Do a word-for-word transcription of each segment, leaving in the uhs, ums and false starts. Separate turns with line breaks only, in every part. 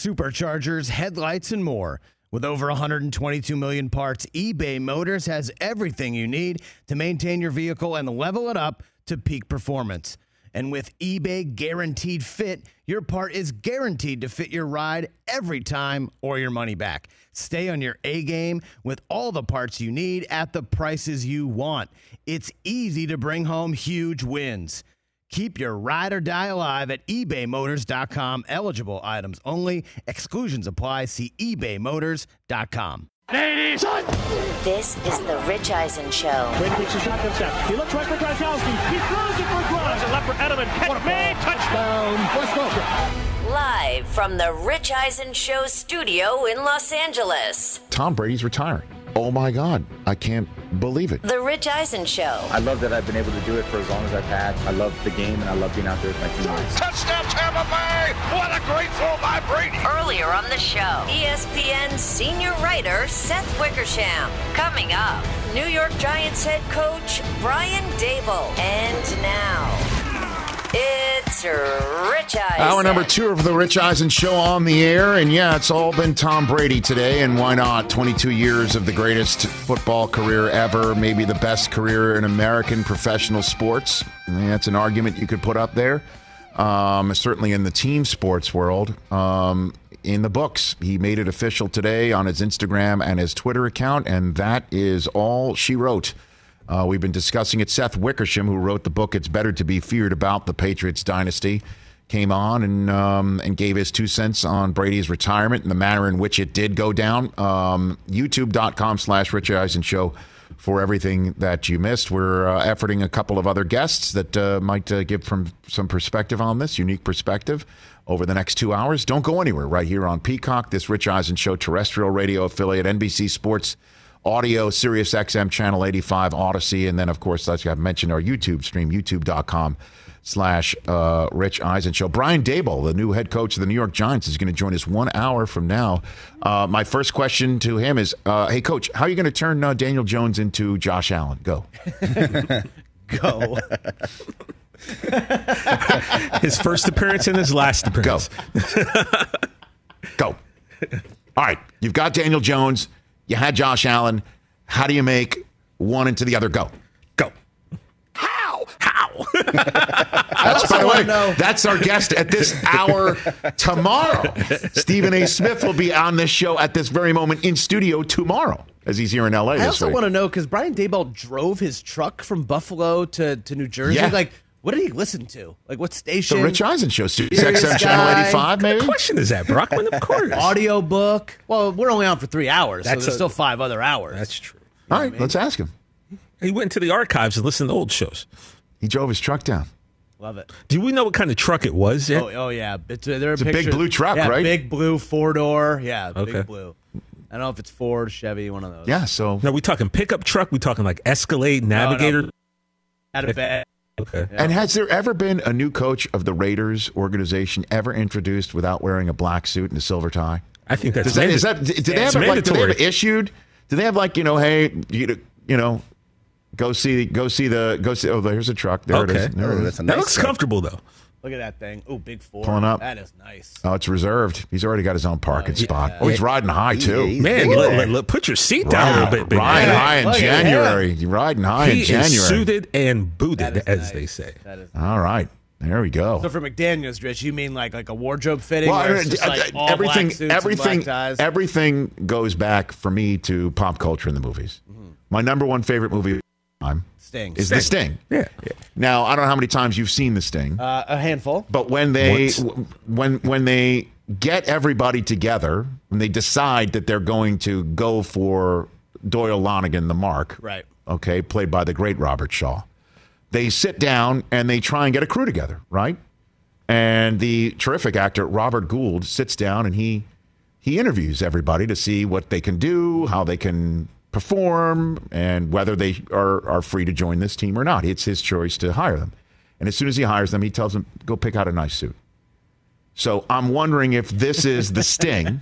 superchargers, headlights, and more. With over one hundred twenty-two million parts, eBay Motors has everything you need to maintain your vehicle and level it up to peak performance. And with eBay Guaranteed Fit, your part is guaranteed to fit your ride every time or your money back. Stay on your A-game with all the parts you need at the prices you want. It's easy to bring home huge wins. Keep your ride or die alive at ebay motors dot com. Eligible items only. Exclusions apply. See ebay motors dot com.
Ladies,
this is the Rich Eisen Show.
Brady makes a shotgun step. He looks right for Gronkowski. He throws it for Gronk. A left for Edelman. Catch me. Touchdown. West Coast.
Live from the Rich Eisen Show studio in Los Angeles.
Tom Brady's retiring. Oh, my God. I can't believe it.
The Rich Eisen Show.
I love that I've been able to do it for as long as I've had. I love the game, and I love being out there with my teammates.
Touchdown, Tampa Bay! What a great throw by Brady!
Earlier on the show, E S P N senior writer Seth Wickersham. Coming up, New York Giants head coach Brian Daboll. And now, it's Rich Eisen.
Hour number two of the Rich Eisen Show on the air. And yeah, it's all been Tom Brady today. And why not? twenty-two years of the greatest football career ever, maybe the best career in American professional sports. And that's an argument you could put up there. Um, certainly in the team sports world. Um, in the books. He made it official today on his Instagram and his Twitter account. And that is all she wrote. Uh, we've been discussing it. Seth Wickersham, who wrote the book It's Better to Be Feared About the Patriots Dynasty, came on and um, and gave his two cents on Brady's retirement and the manner in which it did go down. Um, YouTube.com slash Rich Eisen Show for everything that you missed. We're uh, efforting a couple of other guests that uh, might uh, give from some perspective on this, unique perspective, over the next two hours. Don't go anywhere. Right here on Peacock, this Rich Eisen Show terrestrial radio affiliate, N B C Sports Audio, Sirius X M Channel eighty-five, Odyssey, and then, of course, like I've mentioned, our YouTube stream, youtube.com slash uh, Rich Eisen Show. Brian Daboll, the new head coach of the New York Giants, is going to join us one hour from now. Uh, my first question to him is, uh, hey, Coach, how are you going to turn uh, Daniel Jones into Josh Allen? Go.
Go.
His first appearance and his last appearance.
Go. Go. All right, you've got Daniel Jones. You had Josh Allen. How do you make one into the other? Go. Go.
How? How?
That's, by the way, know. that's our guest at this hour tomorrow. Stephen A. Smith will be on this show at this very moment in studio tomorrow, as he's here in L A.
I also
week.
want to know, because Brian Daboll drove his truck from Buffalo to, to New Jersey.
Yeah.
Like, what did he listen to? Like, what station?
The Rich Eisen Show. Sirius X M Channel eighty-five, maybe?
What question is that, Brockman? Of course.
Audio book. Well, we're only on for three hours,
That's
so there's
a,
still five other hours.
That's true.
All right, let's ask him.
He went into the archives and listened to old shows.
He drove his truck down.
Love it.
Do we know what kind of truck it was yet?
Oh, oh yeah. It's, uh, there are
it's
pictures.
a big blue truck,
yeah,
right?
Big blue four-door. Yeah,
Okay.
big blue. I don't know if it's Ford, Chevy, one of those.
Yeah, so.
Now, we talking pickup truck? We talking like Escalade, Navigator?
No, no. Out of bed.
Okay.
And has there ever been a new coach of the Raiders organization ever introduced without wearing a black suit and a silver tie?
I think that's
Does that, is that, do they have like, do they have issued? Do they have like, you know, hey, you, you know, go see, go see the, go see. Oh, there's a truck. There
okay.
it is. There
oh,
it is.
that's a
That
nice
looks
truck.
comfortable, though.
Look at that thing. Oh, big Ford.
Pulling up.
That is nice.
Oh, it's reserved. He's already got his own parking
Oh, yeah.
spot. Oh, he's riding high too.
He's
Man,
big
let,
there.
let, let- put your seat down a little bit. big
Riding
man.
high in
Look at
January. You're riding high
He
in January.
is suited and booted,
That is
as
nice.
they say.
That is
All right. There we go.
So for McDaniels, Rich, you mean like like a wardrobe fitting?
Well,
where it's just
I-
like
I-
all
everything,
black suits
everything,
and black ties?
everything goes back for me to pop culture in the movies.
Mm-hmm.
My number one favorite movie of all time
Sting.
is The Sting.
Yeah. yeah.
Now, I don't know how many times you've seen The Sting,
Uh, a handful.
but when they
Once.
w- when when they get everybody together and they decide that they're going to go for Doyle Lonnegan, the Mark,
Right.
okay, played by the great Robert Shaw, they sit down and they try and get a crew together, right? And the terrific actor Robert Gould sits down and he he interviews everybody to see what they can do, how they can perform, and whether they are, are free to join this team or not. It's his choice to hire them. And as soon as he hires them, he tells them, go pick out a nice suit. So I'm wondering if this is the Sting,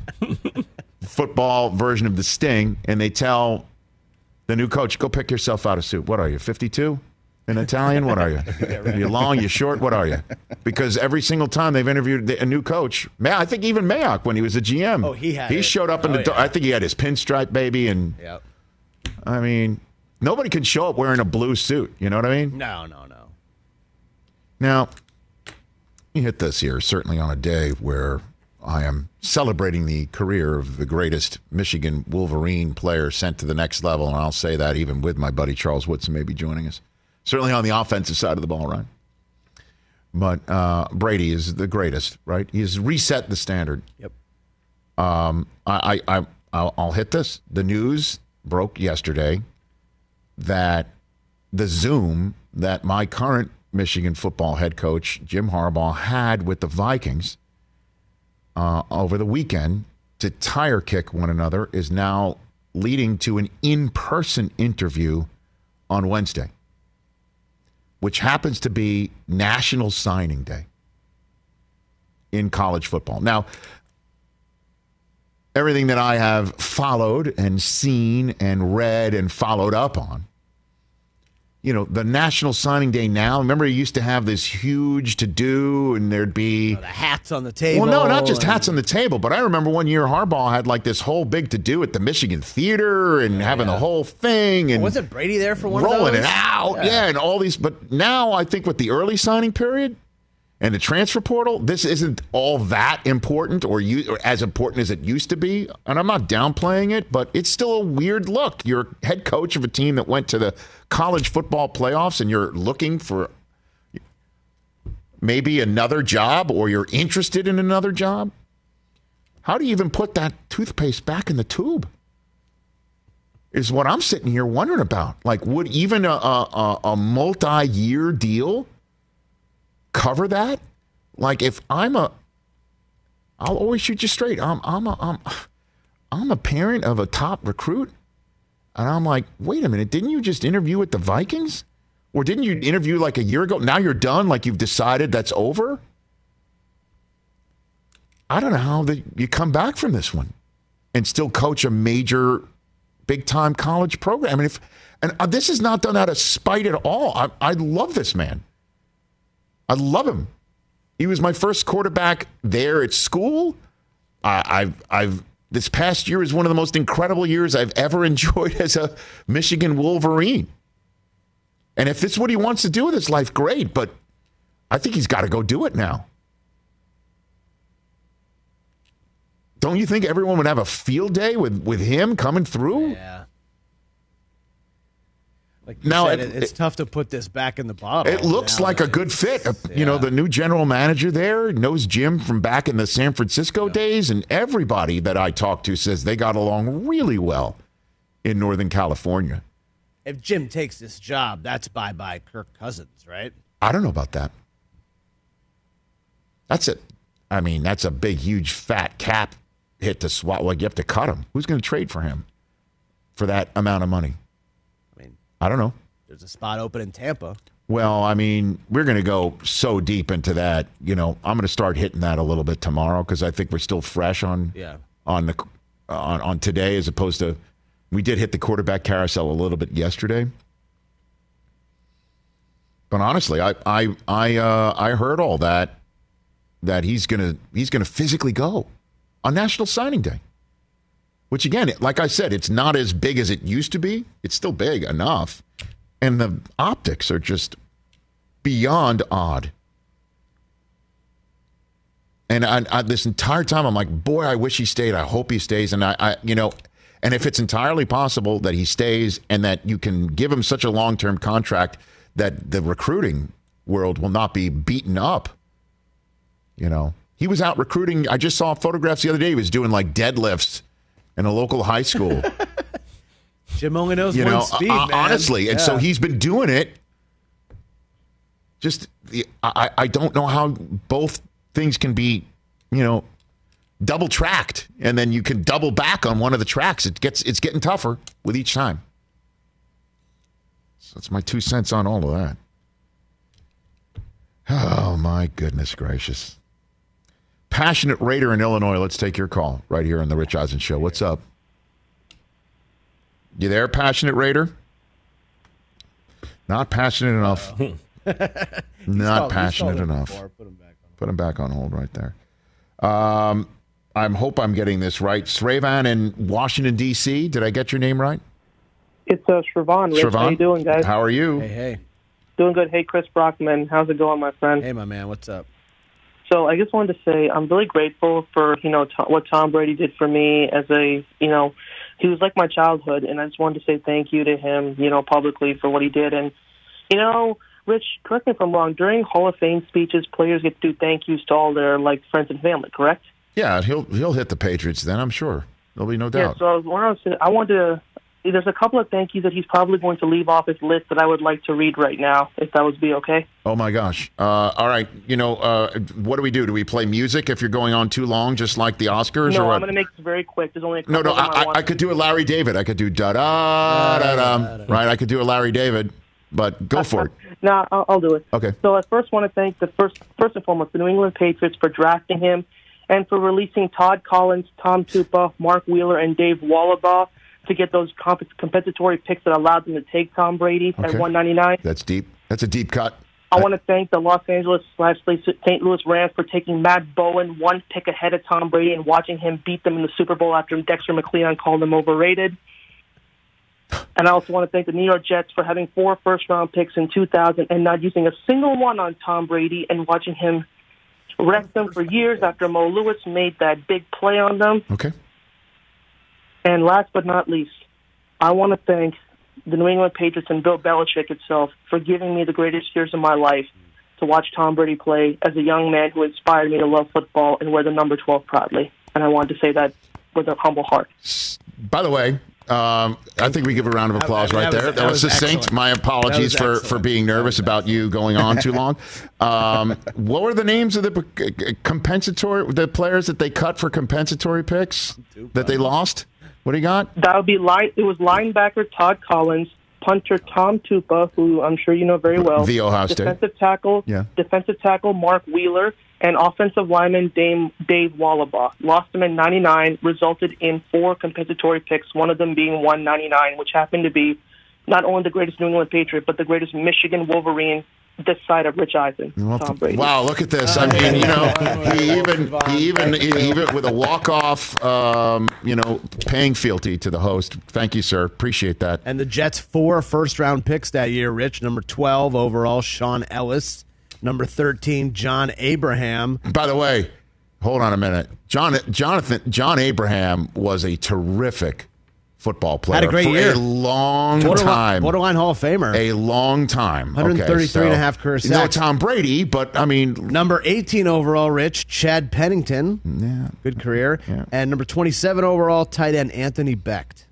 football version of the Sting, and they tell the new coach, go pick yourself out a suit. What are you, fifty-two? An Italian? What are you? Are you long? You short? What are you? Because every single time they've interviewed a new coach, I think even Mayock when he was a G M,
oh, he had
he
it.
showed up in
oh,
the.
Yeah.
I think he had his pinstripe baby, and
yep.
I mean, nobody can show up wearing a blue suit. You know what I mean?
No, no, no.
Now, you hit this here certainly on a day where I am celebrating the career of the greatest Michigan Wolverine player sent to the next level, and I'll say that even with my buddy Charles Woodson maybe joining us. Certainly on the offensive side of the ball, right? But uh, Brady is the greatest, right? He has reset the standard.
Yep.
Um, I, I, I, I'll, I'll hit this. The news broke yesterday that the Zoom that my current Michigan football head coach, Jim Harbaugh, had with the Vikings uh, over the weekend to tire kick one another is now leading to an in-person interview on Wednesday, which happens to be National Signing Day in college football. Now, everything that I have followed and seen and read and followed up on, you know, the National Signing Day now, remember you used to have this huge to-do and there'd be...
Oh, the hats on the table.
Well, no, not just
and...
hats on the table, but I remember one year Harbaugh had like this whole big to-do at the Michigan Theater and yeah, having yeah. the whole thing. And
oh, wasn't Brady there for one
rolling
of those?
it out, yeah. yeah, and all these. But now I think with the early signing period and the transfer portal, this isn't all that important or, you, or as important as it used to be. And I'm not downplaying it, but it's still a weird look. You're head coach of a team that went to the college football playoffs and you're looking for maybe another job or you're interested in another job. How do you even put that toothpaste back in the tube? Is what I'm sitting here wondering about. Like, would even a, a, a multi-year deal cover that? Like, if I'm a, I'll always shoot you straight. I'm, I'm a, I'm, I'm a parent of a top recruit, and I'm like, wait a minute, didn't you just interview with the Vikings, or didn't you interview like a year ago? Now you're done. Like you've decided that's over. I don't know how that you come back from this one and still coach a major, big-time college program. I mean, if and this is not done out of spite at all. I, I love this man. I love him. He was my first quarterback there at school. I, I've, I've. This past year is one of the most incredible years I've ever enjoyed as a Michigan Wolverine. And if this is what he wants to do with his life, great. But I think he's got to go do it now. Don't you think everyone would have a field day with, with him coming through?
Yeah. Like you
now
said,
it,
it's
it,
tough to put this back in the bottle.
It looks like a good fit. Uh,
yeah.
You know, the new general manager there knows Jim from back in the San Francisco yeah. days, and everybody that I talked to says they got along really well in Northern California.
If Jim takes this job, that's bye-bye Kirk Cousins, right?
I don't know about that. That's it. I mean, that's a big, huge, fat cap hit to swat. Like, you have to cut him. Who's going to trade for him for that amount of money?
I mean,
I don't know.
There's a spot open in Tampa.
Well, I mean, we're going to go so deep into that. You know, I'm going to start hitting that a little bit tomorrow because I think we're still fresh on
yeah.
on the on, on today as opposed to we did hit the quarterback carousel a little bit yesterday. But honestly, I I I uh, I heard all that that he's gonna he's gonna physically go on National Signing Day. Which, again, like I said, it's not as big as it used to be. It's still big enough. And the optics are just beyond odd. And I, I, this entire time, I'm like, boy, I wish he stayed. I hope he stays. And, I, I, you know, and if it's entirely possible that he stays and that you can give him such a long-term contract that the recruiting world will not be beaten up, you know. He was out recruiting. I just saw photographs the other day. He was doing, like, deadlifts in a local high school.
Jim only knows
you
one
know,
speed,
uh,
man.
honestly. And
yeah.
so he's been doing it. Just, I, I don't know how both things can be, you know, double tracked. And then you can double back on one of the tracks. It gets, it's getting tougher with each time. So that's my two cents on all of that. Oh, my goodness gracious. Passionate Raider in Illinois. Let's take your call right here on the Rich Eisen Show. What's up? You there, Passionate Raider? Not passionate enough. Not
called-
passionate
called it
enough.
before. Put him back on.
Put him back on hold right there. Um, I hope I'm getting this right. Sravan in Washington, D C Did I get your name right?
It's uh, Shravan. Rich, how you doing, guys?
How are you?
Hey, hey.
Doing good. Hey, Chris Brockman. How's it going, my friend?
Hey, my man. What's up?
So I just wanted to say I'm really grateful for, you know, to- what Tom Brady did for me as a, you know, he was like my childhood, and I just wanted to say thank you to him, you know, publicly for what he did. And, you know, Rich, correct me if I'm wrong, during Hall of Fame speeches, players get to do thank yous to all their, like, friends and family, correct?
Yeah, he'll he'll hit the Patriots then, I'm sure. There'll be no
Yeah,
doubt.
so I, was, when I, was, I wanted to, there's a couple of thank yous that he's probably going to leave off his list that I would like to read right now, if that would be okay.
Oh, my gosh. Uh, all right. You know, uh, what do we do? Do we play music if you're going on too long, just like the Oscars?
No,
or
I'm
what?
going to make this very quick. There's only a couple
No, no,
of them
I, I,
want
I could do a Larry David. I could do da-da-da-da, right? I could do a Larry David, but go for it.
No, I'll, I'll do it.
Okay.
So I first want to thank the first, first and foremost, the New England Patriots for drafting him and for releasing Todd Collins, Tom Tupa, Mark Wheeler, and Dave Wallabaugh to get those comp- compensatory picks that allowed them to take Tom Brady
Okay.
at one ninety-nine.
That's deep. That's a deep cut.
I want to thank the Los Angeles slash Saint Louis Rams for taking Matt Bowen one pick ahead of Tom Brady and watching him beat them in the Super Bowl after Dexter McLeon called them overrated. And I also want to thank the New York Jets for having four first-round picks in two thousand and not using a single one on Tom Brady and watching him wreck them for years after Mo Lewis made that big play on them.
Okay.
And last but not least, I want to thank the New England Patriots and Bill Belichick itself for giving me the greatest years of my life to watch Tom Brady play as a young man who inspired me to love football and wear the number twelve proudly. And I wanted to say that with a humble heart.
By the way, um, I think we give a round of applause
That-
right
that was-
there.
that
That was
was
succinct.
excellent.
My
That
apologies
was
for,
excellent.
for being nervous about you going on too long. Um, what were the names of the p- compensatory, the players that they cut for compensatory picks that they lost? What do you got?
That would be line. It was linebacker Todd Collins, punter Tom Tupa, who I'm sure you know very well.
The Ohio State.
Defensive tackle,
Yeah.
defensive tackle Mark Wheeler, and offensive lineman Dame, Dave Wallabaugh. Lost them in ninety-nine, resulted in four compensatory picks, one of them being one ninety-nine, which happened to be not only the greatest New England Patriot, but the greatest Michigan Wolverine this side of Rich Eisen, Tom Brady.
Wow, look at this. I mean, you know, he even, he even, he even with a walk-off, um, you know, paying fealty to the host. Thank you, sir. Appreciate that.
And the Jets' four first-round picks that year, Rich. Number twelve overall, Sean Ellis. Number thirteen, John Abraham.
By the way, hold on a minute. John, Jonathan, John Abraham was a terrific football player.
Had a great
for
year.
a long
Borderline,
time.
borderline Hall of Famer.
A long time.
one thirty-three
okay,
and a half career
No
sacks.
Tom Brady, but I mean,
Number eighteen overall, Rich, Chad Pennington.
yeah.
Good career.
Yeah.
And number twenty-seven overall, tight end Anthony Becht.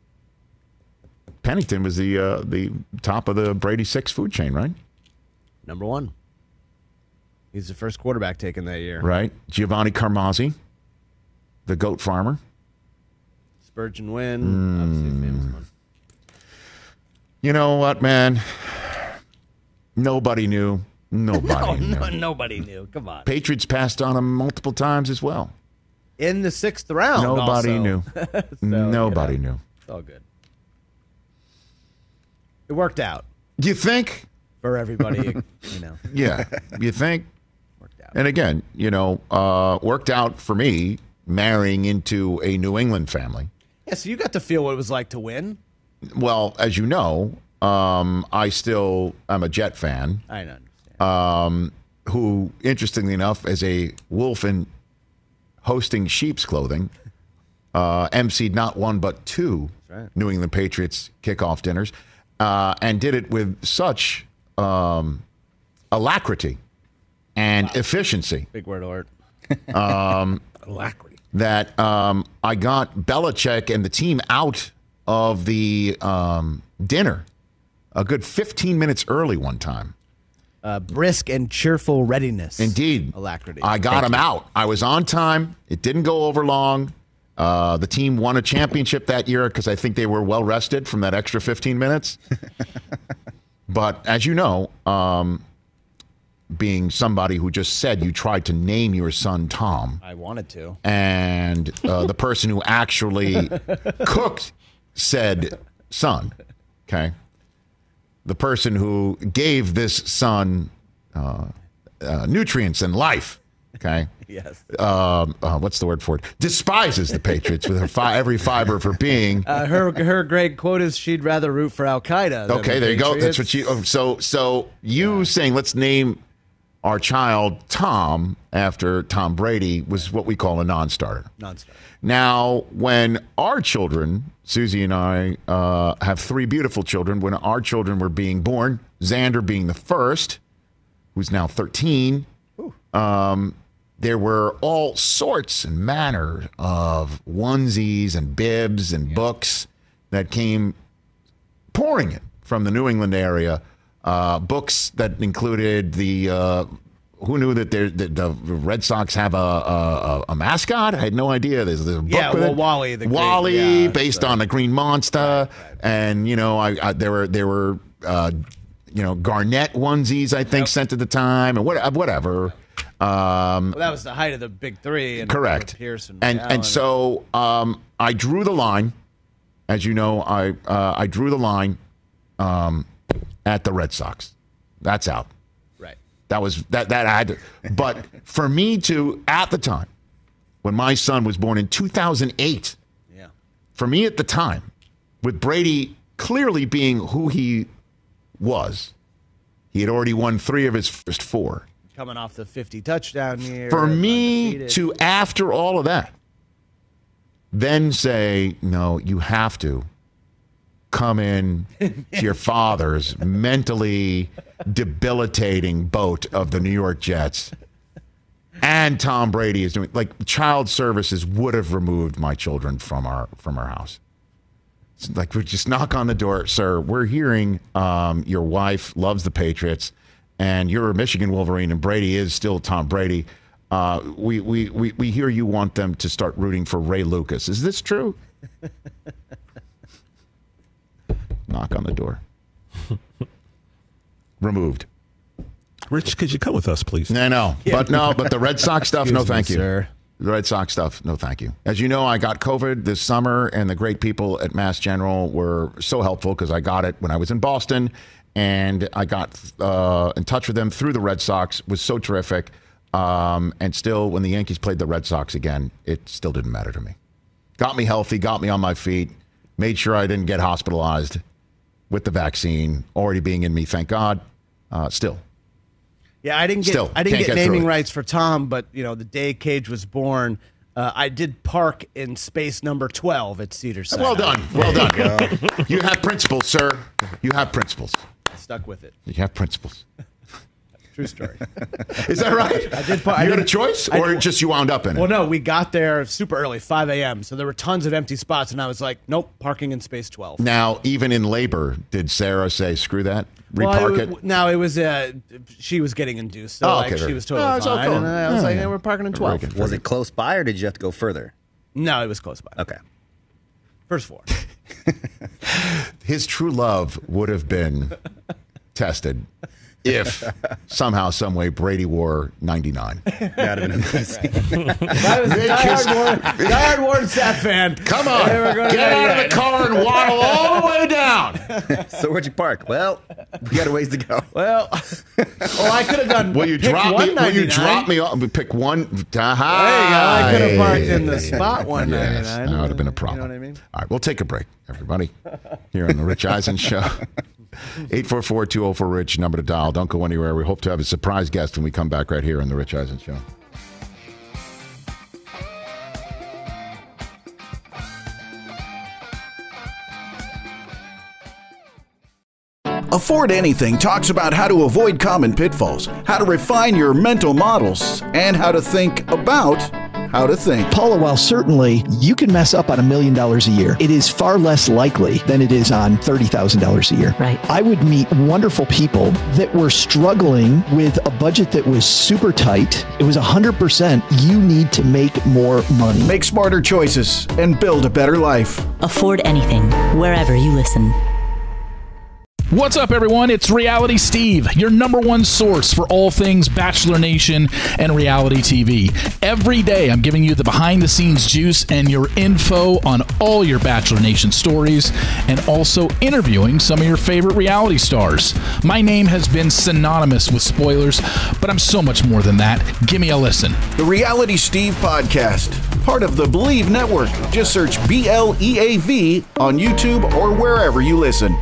Pennington was the uh, the top of the Brady Six food chain, right?
Number one. He's the first quarterback taken that year.
Right. Giovanni Carmazzi, the goat farmer.
Spurgeon win. Obviously a famous one.
You know what, man? Nobody knew. Nobody
Oh,
knew.
no, nobody knew. Come on.
Patriots passed on him multiple times as well.
In the sixth round.
Nobody
also.
knew.
So,
Nobody
you know,
knew.
It's all good. It worked out
You think?
for everybody, you know.
Yeah. You think?
Worked out.
And again, you know, uh, worked out for me marrying into a New England family.
Yeah, so you got to feel what it was like to win.
Well, as you know, um, I still am a Jet fan.
I understand.
um, who, interestingly enough, as a wolf in hosting sheep's clothing, uh, emceed not one but two
right.
New England Patriots kickoff dinners, uh, and did it with such um, alacrity and efficiency
Big word, Art.
Alacrity.
that um, I got Belichick and the team out of the um, dinner a good fifteen minutes early one time.
Uh, brisk and cheerful readiness.
Indeed.
Alacrity.
I got him out. I was on time. It didn't go over long. Uh, the team won a championship that year because I think they were well rested from that extra fifteen minutes. But as you know, um, being somebody who just said you tried to name your son Tom,
I wanted to.
and uh, the person who actually cooked said son, okay? the person who gave this son uh, uh, nutrients and life, okay?
Yes.
Um, uh, what's the word for it? Despises the Patriots with her fi- every fiber of her being.
Uh, her her great quote is she'd rather root for Al Qaeda.
Okay,
the
there you go.
Patriots.
That's what you. Oh, so so you yeah. saying let's name our child Tom after Tom Brady was what we call a non-starter.
Non-starter.
Now, when our children, Susie and I, uh, have three beautiful children. When our children were being born, Xander being the first, who's now thirteen. Um, there were all sorts and manner of onesies and bibs and yeah. books that came pouring in from the New England area. Uh, books that included the uh, who knew that, the, the Red Sox have a, a, a mascot? I had no idea. There's, there's a book
yeah,
with
well,
it.
Wally, the
Wally,
green, yeah,
based
so.
on a green monster,
right, right.
and you know, I, I there were there were uh, you know Garnett onesies I think yep. sent at the time, and what, whatever. Um,
well, that was the height of the big three. And
correct.
Pierce and
and,
Allen.
and so um, I drew the line. As you know, I uh, I drew the line um, at the Red Sox. That's out.
Right.
That was that that I had to, but for me to at the time when my son was born in two thousand eight.
Yeah.
For me at the time, with Brady clearly being who he was, he had already won three of his first four.
Coming off the fifty touchdown year.
For me
undefeated.
to, after all of that, then say, no, you have to come in to your father's mentally debilitating boat of the New York Jets. And Tom Brady is doing, like, child services would have removed my children from our from our house. It's like, we just knock on the door, sir. We're hearing um, your wife loves the Patriots. And you're a Michigan Wolverine, and Brady is still Tom Brady. Uh, we, we, we, we hear you want them to start rooting for Ray Lucas. Is this true? Knock on the door. Removed.
Rich, could you come with us, please?
I know. Yeah. But no, but the Red Sox stuff, no thank
me,
you.
Sir.
The Red Sox stuff, no thank you. As you know, I got COVID this summer, and the great people at Mass General were so helpful because I got it when I was in Boston. And I got uh, in touch with them through the Red Sox. It was so terrific. Um, and still, when the Yankees played the Red Sox again, it still didn't matter to me. Got me healthy, got me on my feet, made sure I didn't get hospitalized with the vaccine already being in me, thank God. Uh, still.
Yeah, I didn't get
still,
I didn't get,
get
naming rights for Tom, but you know, the day Cage was born, uh, I did park in space number twelve at Cedar Sinai.
Well done. Well done. You, you have principles, sir. You have principles.
Stuck with it.
You have principles.
True story.
Is that right?
I did.
You
I
had
did,
a choice, or I, just you wound up in it?
Well, no, we got there super early, five a.m., so there were tons of empty spots, and I was like, nope, parking in space twelve.
Now, even in labor, did Sarah say, screw that, repark
well,
it?
it? No, it was, uh, she was getting induced, so
oh,
like,
okay,
she was totally
oh,
fine.
cool.
And I was
yeah,
like,
yeah.
hey, we're parking in twelve.
Was it close by, or did you have to go further?
No, it was close by.
Okay.
First floor.
His true love would have been tested if somehow, some way, Brady wore ninety-nine.
That would have been amazing.
I was a diehard Warren, diehard Warren Sapp fan.
Come on, get out of the car and waddle all the way down.
So where'd you park? Well, we got a ways to go.
Well, well, I could have done.
Will you drop me? Will you drop me off? Pick one. Aha.
There you go. I could have parked in the spot one
yes,
ninety-nine.
That would have been a problem.
You know what I mean?
All right, we'll take a break, everybody. Here on the Rich Eisen Show. eight four four, two oh four, RICH, number to dial. Don't go anywhere. We hope to have a surprise guest when we come back right here on the Rich Eisen Show.
Afford Anything talks about how to avoid common pitfalls, how to refine your mental models, and how to think about how to think.
Paula, while certainly you can mess up on a million dollars a year, it is far less likely than it is on thirty thousand dollars a year.
Right.
I would meet wonderful people that were struggling with a budget that was super tight. It was one hundred percent you need to make more money.
Make smarter choices and build a better life.
Afford Anything, wherever you listen. What's up, everyone? It's Reality Steve, your number one source for all things Bachelor Nation and reality T V. Every day, I'm giving you the behind-the-scenes juice and your info on all your Bachelor Nation stories, and also interviewing some of your favorite reality stars. My name has been synonymous with spoilers, but I'm so much more than that. Give me a listen.
The Reality Steve Podcast, part of the Believe Network. Just search B L E A V on YouTube or wherever you listen.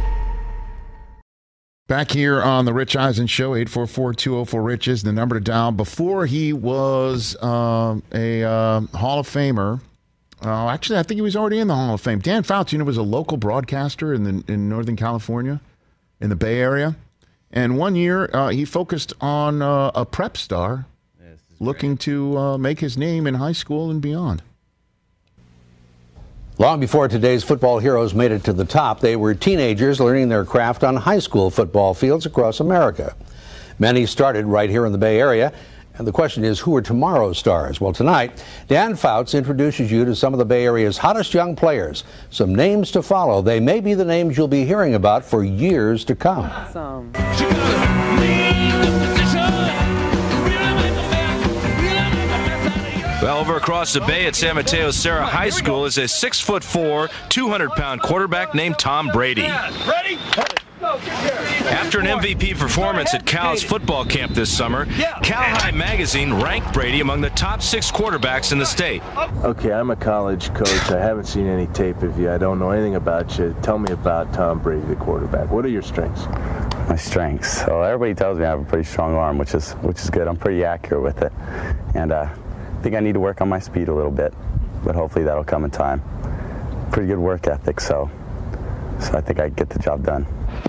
Back here on the Rich Eisen Show, eight four four, two oh four, RICH is the number to dial. Before he was uh, a uh, Hall of Famer, uh, actually, I think he was already in the Hall of Fame. Dan Fouts, you know, was a local broadcaster in the in Northern California, in the Bay Area. And one year, uh, he focused on uh, a prep star yeah, looking to uh, make his name in high school and beyond.
Long before today's football heroes made it to the top, they were teenagers learning their craft on high school football fields across America. Many started right here in the Bay Area, and the question is, who are tomorrow's stars? Well, tonight, Dan Fouts introduces you to some of the Bay Area's hottest young players. Some names to follow. They may be the names you'll be hearing about for years to come.
Awesome.
Well, over across the bay at San Mateo Serra High School is a six foot four, two hundred pound quarterback named Tom Brady.
Ready?
After an M V P performance at Cal's football camp this summer, Cal High Magazine ranked Brady among the top six quarterbacks in the state.
Okay, I'm a college coach. I haven't seen any tape of you. I don't know anything about you. Tell me about Tom Brady, the quarterback. What are your strengths?
My strengths. So everybody tells me I have a pretty strong arm, which is which is good. I'm pretty accurate with it, and uh, I think I need to work on my speed a little bit, but hopefully that'll come in time. Pretty good work ethic, so so I think I can get the job done.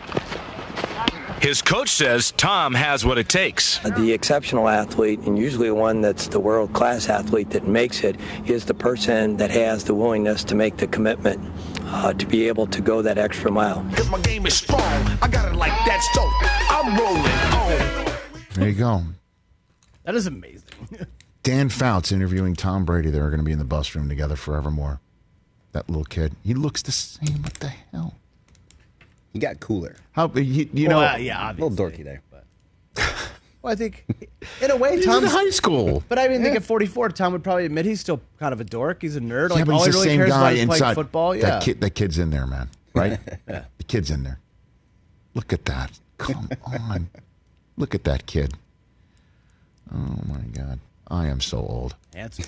His coach says Tom has what it takes.
The exceptional athlete, and usually one that's the world-class athlete that makes it, is the person that has the willingness to make the commitment uh, to be able to go that extra mile.
Because my game is strong. I got it like that, so I'm rolling on.
There you go.
That is amazing.
Dan Fouts interviewing Tom Brady. They're going to be in the bus room together forevermore. That little kid. He looks the same. What the hell?
He got cooler.
How you, you
well,
know?
Uh, yeah, obviously.
A little dorky there.
But. Well, I think in a way,
He's
Tom's
in high school.
But I mean,
yeah.
think at forty-four, Tom would probably admit he's still kind of a dork. He's a nerd.
Yeah,
Like
but
all
he's
he
the
really
same
cares
guy
about is
inside.
playing football. Yeah,
that kid. That kid's in there, man. Right?
Yeah.
The kid's in there. Look at that. Come on. Look at that kid. Oh my God. I am so old.
Handsome.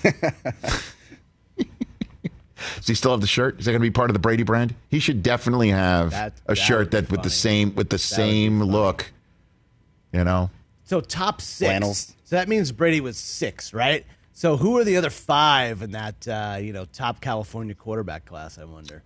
Does he still have the shirt? Is that going to be part of the Brady brand? He should definitely have
That-
a
that
shirt
would be
that with the
funny.
same with the same look. You know.
So top six.
Flannels.
So that means Brady was six, right? So who are the other five in that uh, you know top California quarterback class? I wonder.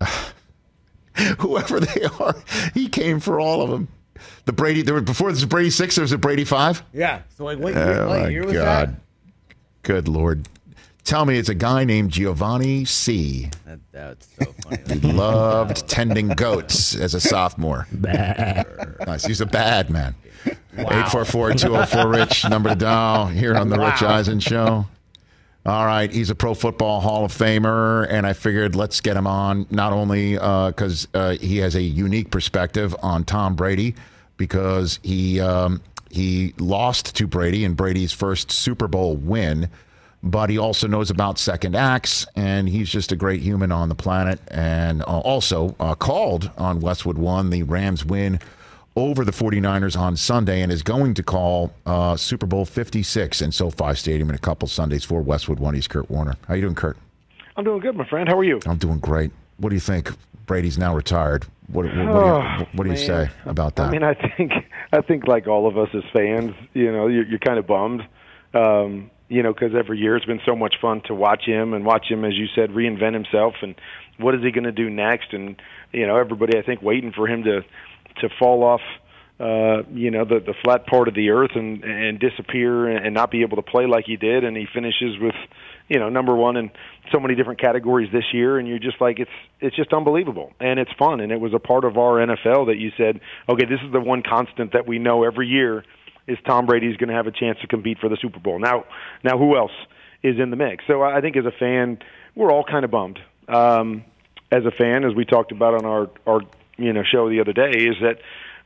Whoever they are, he came for all of them. The Brady. There were before this was Brady six. There was a Brady five.
Yeah. So like, what year,
Oh
what
my
year was
God.
that?
Good Lord. Tell me it's a guy named Giovanni C.
that? That's so funny.
He loved tending goats as a sophomore. Nice. He's a bad man. eight four four, two oh four, RICH, number to dial here on the
Wow.
Rich Eisen Show. All right. He's a Pro Football Hall of Famer, and I figured let's get him on, not only because uh, uh, he has a unique perspective on Tom Brady, because he um, he lost to Brady in Brady's first Super Bowl win, but he also knows about second acts, and he's just a great human on the planet. And uh, also uh, called on Westwood One, the Rams win over the 49ers on Sunday, and is going to call uh, Super Bowl fifty-six in SoFi Stadium in a couple Sundays for Westwood One. He's Kurt Warner. How you doing, Kurt?
I'm doing good, my friend. How are you?
I'm doing great. What do you think? Brady's now retired. What, what, what,
Oh,
do, you, what do you
man.
say about that?
I mean, I think I think like all of us as fans, you know, you're, you're kind of bummed, um, you know, because every year it's been so much fun to watch him and watch him, as you said, reinvent himself. And what is he going to do next? And you know, everybody I think waiting for him to to fall off, uh, you know, the the flat part of the earth and and disappear and, and not be able to play like he did. And he finishes with, you know, number one in so many different categories this year, and you're just like, it's it's just unbelievable, and it's fun, and it was a part of our N F L that you said, okay, this is the one constant that we know every year is Tom Brady's going to have a chance to compete for the Super Bowl. Now, now who else is in the mix? So I think as a fan, we're all kind of bummed. Um, as a fan, as we talked about on our, our you know show the other day, is that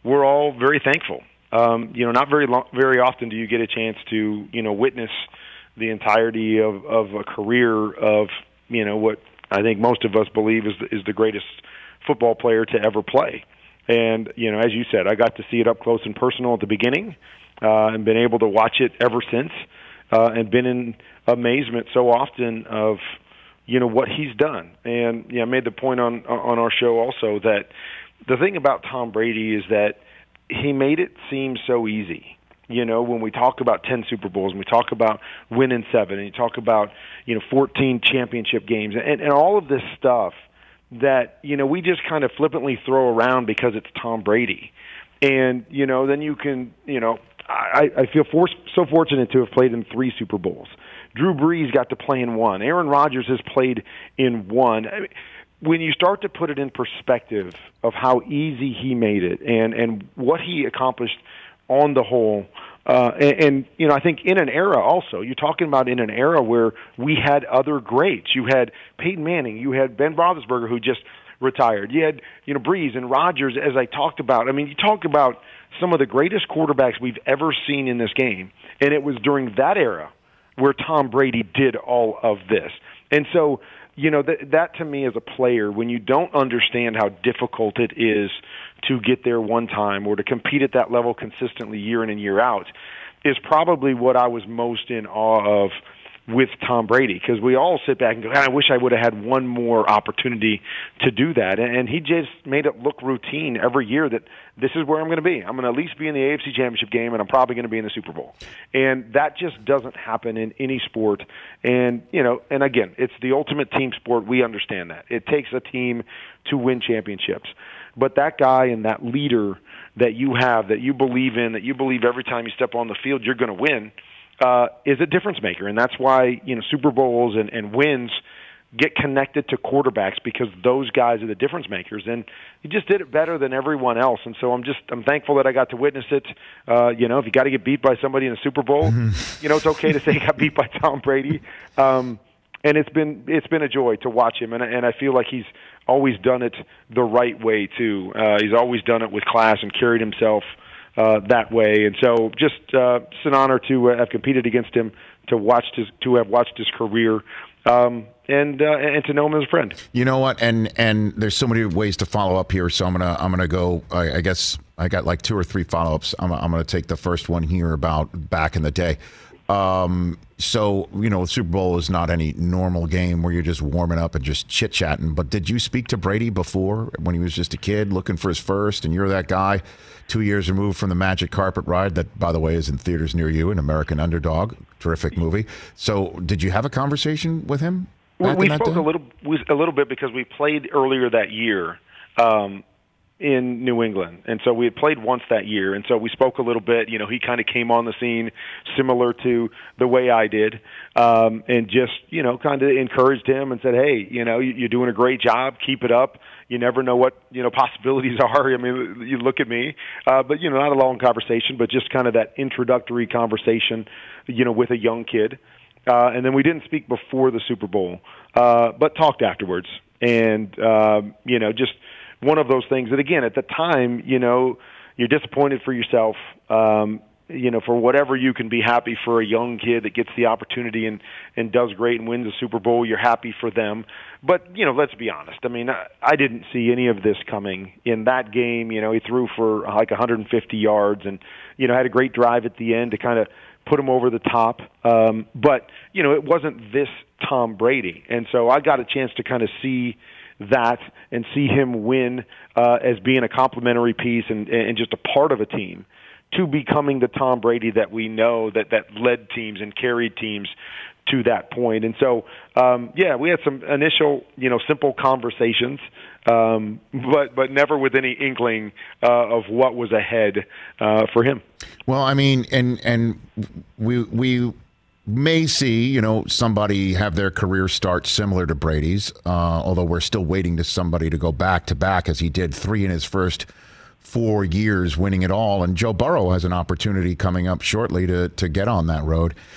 we're all very thankful. Um, you know, not very long, very often do you get a chance to, you know, witness the entirety of, of a career of, you know, what I think most of us believe is the, is the greatest football player to ever play. And, you know, as you said, I got to see it up close and personal at the beginning uh, and been able to watch it ever since uh, and been in amazement so often of, you know, what he's done. And, you know, I made the point on on our show also that the thing about Tom Brady is that he made it seem so easy. You know, when we talk about ten Super Bowls and we talk about winning seven and you talk about, you know, fourteen championship games and, and all of this stuff that, you know, we just kind of flippantly throw around because it's Tom Brady. And, you know, then you can, you know, I, I feel for, so fortunate to have played in three Super Bowls. Drew Brees got to play in one. Aaron Rodgers has played in one. I mean, when you start to put it in perspective of how easy he made it and, and what he accomplished on the whole, uh, and, and, you know, I think in an era also, you're talking about in an era where we had other greats. You had Peyton Manning, you had Ben Roethlisberger, who just retired. You had, you know, Brees and Rodgers, as I talked about. I mean, you talk about some of the greatest quarterbacks we've ever seen in this game, and it was during that era where Tom Brady did all of this. And so, you know, that, that to me as a player, when you don't understand how difficult it is to get there one time or to compete at that level consistently year in and year out, is probably what I was most in awe of with Tom Brady, because we all sit back and go, I wish I would have had one more opportunity to do that. And he just made it look routine every year that this is where I'm going to be. I'm going to at least be in the A F C Championship game, and I'm probably going to be in the Super Bowl. And that just doesn't happen in any sport. And, you know, and again, it's the ultimate team sport. We understand that. It takes a team to win championships. But that guy and that leader that you have, that you believe in, that you believe every time you step on the field you're going to win, Uh, is a difference maker, and that's why, you know, Super Bowls and, and wins get connected to quarterbacks, because those guys are the difference makers, and he just did it better than everyone else. And so I'm just I'm thankful that I got to witness it. Uh, you know, if you got to get beat by somebody in a Super Bowl, you know, it's okay to say you got beat by Tom Brady. Um, and it's been it's been a joy to watch him, and and I feel like he's always done it the right way too. Uh, he's always done it with class and carried himself Uh, that way, and so just uh, it's an honor to uh, have competed against him, to watch his to have watched his career, um, and uh, and to know him as a friend.
You know what? And and there's so many ways to follow up here, so I'm gonna I'm gonna go. I, I guess I got like two or three follow ups. I'm I'm gonna take the first one here about back in the day. Um, so, you know, the Super Bowl is not any normal game where you're just warming up and just chit-chatting. But did you speak to Brady before, when he was just a kid looking for his first, and you're that guy two years removed from the Magic Carpet Ride that, by the way, is in theaters near you, an American Underdog, terrific movie. So did you have a conversation with him?
We, we spoke a little, a little bit because we played earlier that year um, in New England, and so we had played once that year, and so we spoke a little bit. You know, he kind of came on the scene similar to the way I did, um, and just, you know, kind of encouraged him and said, hey, you know, you're doing a great job, keep it up. You never know what, you know, possibilities are. I mean, you look at me, uh, but, you know, not a long conversation, but just kind of that introductory conversation, you know, with a young kid. Uh, and then we didn't speak before the Super Bowl, uh, but talked afterwards. And, uh, you know, just one of those things that, again, at the time, you know, you're disappointed for yourself, um, you know, for whatever you can be happy for a young kid that gets the opportunity and, and does great and wins the Super Bowl. You're happy for them. But, you know, let's be honest. I mean, I, I didn't see any of this coming in that game. You know, he threw for like one hundred fifty yards and, you know, had a great drive at the end to kind of put him over the top. Um, but, you know, it wasn't this Tom Brady. And so I got a chance to kind of see that and see him win uh, as being a complimentary piece and, and just a part of a team, to becoming the Tom Brady that we know that, that led teams and carried teams to that point. And so, um, yeah, we had some initial, you know, simple conversations, um, but but never with any inkling uh, of what was ahead uh, for him.
Well, I mean, and and we we may see, you know, somebody have their career start similar to Brady's, uh, although we're still waiting to somebody to go back to back, as he did three in his first four years, winning it all. And Joe Burrow has an opportunity coming up shortly to to get on that road.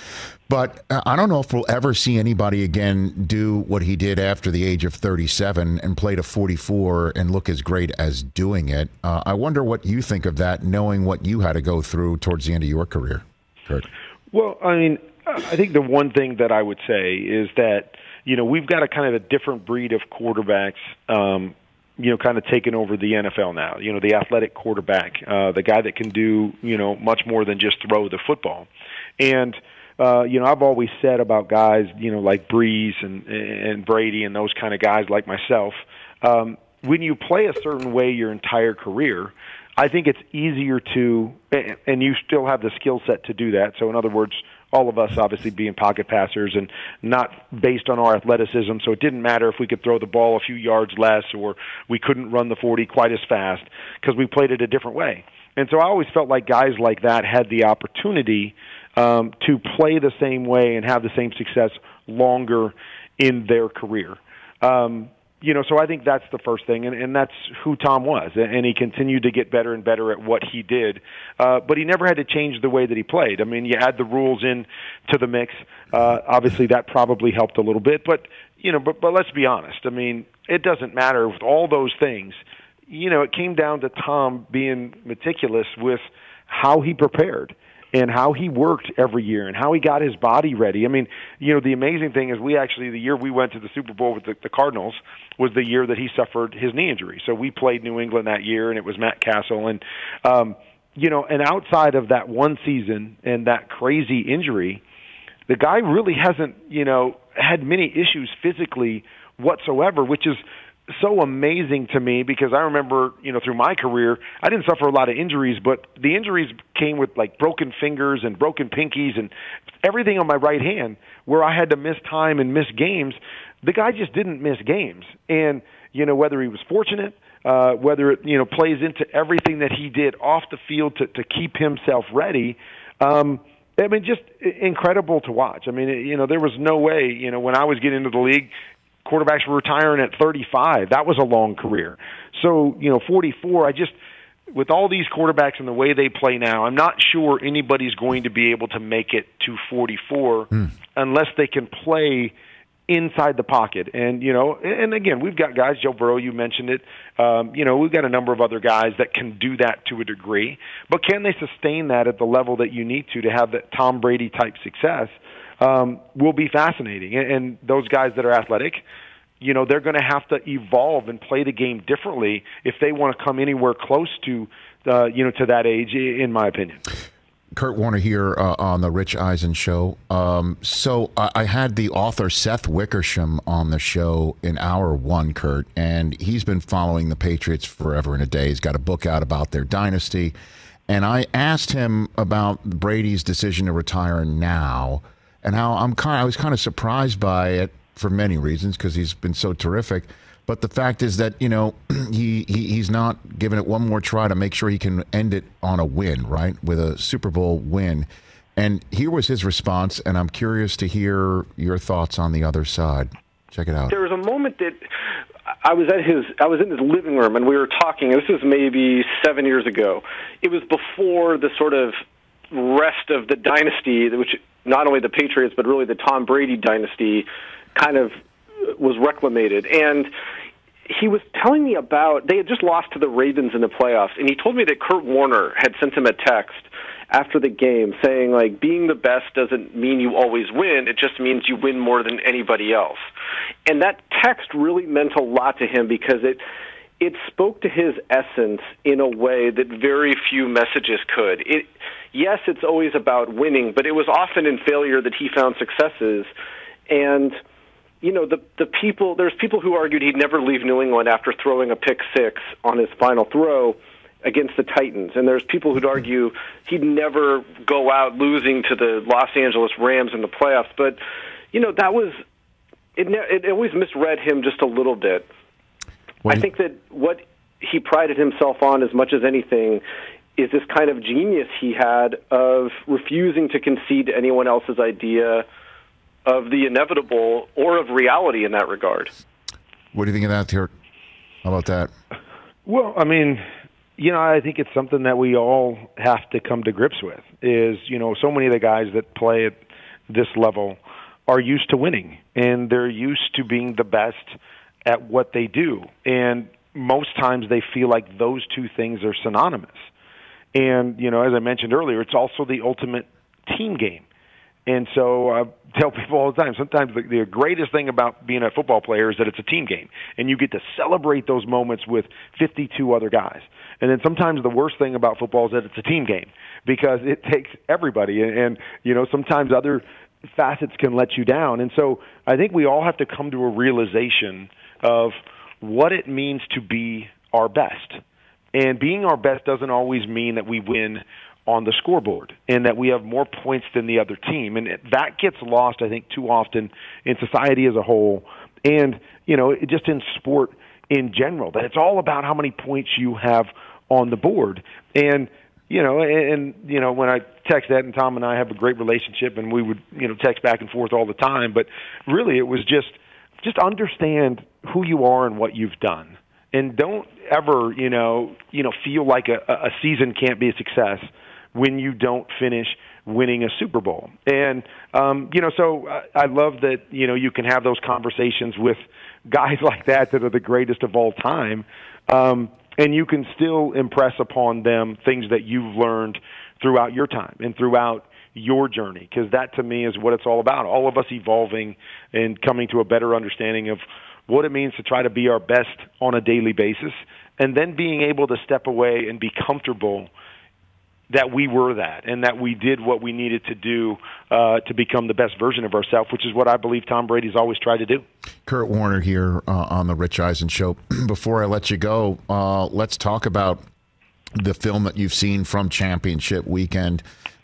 But uh, I don't know if we'll ever see anybody again do what he did after the age of thirty-seven and play to forty-four and look as great as doing it. Uh, I wonder what you think of that, knowing what you had to go through towards the end of your career, Kurt.
Well, I mean, I think the one thing that I would say is that, you know, we've got a kind of a different breed of quarterbacks, um, you know, kind of taking over the N F L now. You know, the athletic quarterback, uh, the guy that can do, you know, much more than just throw the football. And, uh, you know, I've always said about guys, you know, like Breeze and, and Brady and those kind of guys like myself, um, when you play a certain way your entire career, I think it's easier to, and you still have the skill set to do that. So in other words, all of us obviously being pocket passers and not based on our athleticism, so it didn't matter if we could throw the ball a few yards less or we couldn't run the forty quite as fast because we played it a different way. And so I always felt like guys like that had the opportunity um, to play the same way and have the same success longer in their career. Um, you know, so I think that's the first thing, and, and that's who Tom was, and he continued to get better and better at what he did, uh, but he never had to change the way that he played. I mean, you add the rules in to the mix. Uh, obviously, that probably helped a little bit, but, you know, but, but let's be honest. I mean, it doesn't matter with all those things. You know, it came down to Tom being meticulous with how he prepared and how he worked every year and how he got his body ready. I mean, you know, the amazing thing is we actually, the year we went to the Super Bowl with the, the Cardinals was the year that he suffered his knee injury. So we played New England that year, and it was Matt Castle. And, um, you know, and outside of that one season and that crazy injury, the guy really hasn't, you know, had many issues physically whatsoever, which is so amazing to me because I remember, you know, through my career, I didn't suffer a lot of injuries, but the injuries came with like broken fingers and broken pinkies and everything on my right hand where I had to miss time and miss games. The guy just didn't miss games. And, you know, whether he was fortunate, uh, whether it, you know, plays into everything that he did off the field to, to keep himself ready, um, I mean, just incredible to watch. I mean, you know, there was no way, you know, when I was getting into the league, quarterbacks were retiring at thirty-five. That was a long career. So, you know, forty-four, I just, with all these quarterbacks and the way they play now, I'm not sure anybody's going to be able to make it to forty-four mm. unless they can play inside the pocket. And, you know, and again, we've got guys, Joe Burrow, you mentioned it. Um, you know, we've got a number of other guys that can do that to a degree. But can they sustain that at the level that you need to to have that Tom Brady type success? Um, will be fascinating. And, and those guys that are athletic, you know, they're going to have to evolve and play the game differently if they want to come anywhere close to, uh, you know, to that age, in my opinion.
Kurt Warner here uh, on the Rich Eisen Show. Um, so I, I had the author Seth Wickersham on the show in hour one, Kurt, and he's been following the Patriots forever and a day. He's got a book out about their dynasty. And I asked him about Brady's decision to retire now and how I'm kind of, I was kind of surprised by it for many reasons because he's been so terrific. But the fact is that, you know, he, he he's not giving it one more try to make sure he can end it on a win, right, with a Super Bowl win. And here was his response, and I'm curious to hear your thoughts on the other side. Check it out.
There was a moment that I was at his, I was in his living room, and we were talking. This was maybe seven years ago. It was before the sort of rest of the dynasty, which not only the Patriots, but really the Tom Brady dynasty kind of was reclamated. And he was telling me about, they had just lost to the Ravens in the playoffs, and he told me that Kurt Warner had sent him a text after the game saying, like, being the best doesn't mean you always win, it just means you win more than anybody else. And that text really meant a lot to him because it it spoke to his essence in a way that very few messages could. It, yes, it's always about winning, but it was often in failure that he found successes. And you know, the the people, there's people who argued he'd never leave New England after throwing a pick six on his final throw against the Titans. And there's people who'd argue he'd never go out losing to the Los Angeles Rams in the playoffs. But, you know, that was, it, it always misread him just a little bit. What I think that what he prided himself on as much as anything is this kind of genius he had of refusing to concede to anyone else's idea of the inevitable or of reality in that regard.
What do you think of that, Kurt? How about that?
Well, I mean, you know, I think it's something that we all have to come to grips with is, you know, so many of the guys that play at this level are used to winning, and they're used to being the best at what they do. And most times they feel like those two things are synonymous. And, you know, as I mentioned earlier, it's also the ultimate team game. And so I tell people all the time, sometimes the, the greatest thing about being a football player is that it's a team game, and you get to celebrate those moments with fifty-two other guys. And then sometimes the worst thing about football is that it's a team game because it takes everybody. And, and you know, sometimes other facets can let you down. And so I think we all have to come to a realization of what it means to be our best. And being our best doesn't always mean that we win on the scoreboard and that we have more points than the other team. And that gets lost, I think, too often in society as a whole. And, you know, just in sport in general, that it's all about how many points you have on the board. And, you know, and, and you know, when I text Ed and Tom and I have a great relationship, and we would, you know, text back and forth all the time. But really, it was just just understand who you are and what you've done, and don't ever, you know, you know, feel like a, a season can't be a success when you don't finish winning a Super Bowl. And um, you know, so I, I love that, you know, you can have those conversations with guys like that that are the greatest of all time. Um, And you can still impress upon them things that you've learned throughout your time and throughout your journey, because that, to me, is what it's all about. All of us evolving and coming to a better understanding of what it means to try to be our best on a daily basis, and then being able to step away and be comfortable that we were that and that we did what we needed to do uh, to become the best version of ourselves, which is what I believe Tom Brady's always tried to do.
Kurt Warner here uh, on the Rich Eisen Show. Before I let you go, uh, let's talk about the film that you've seen from Championship Weekend,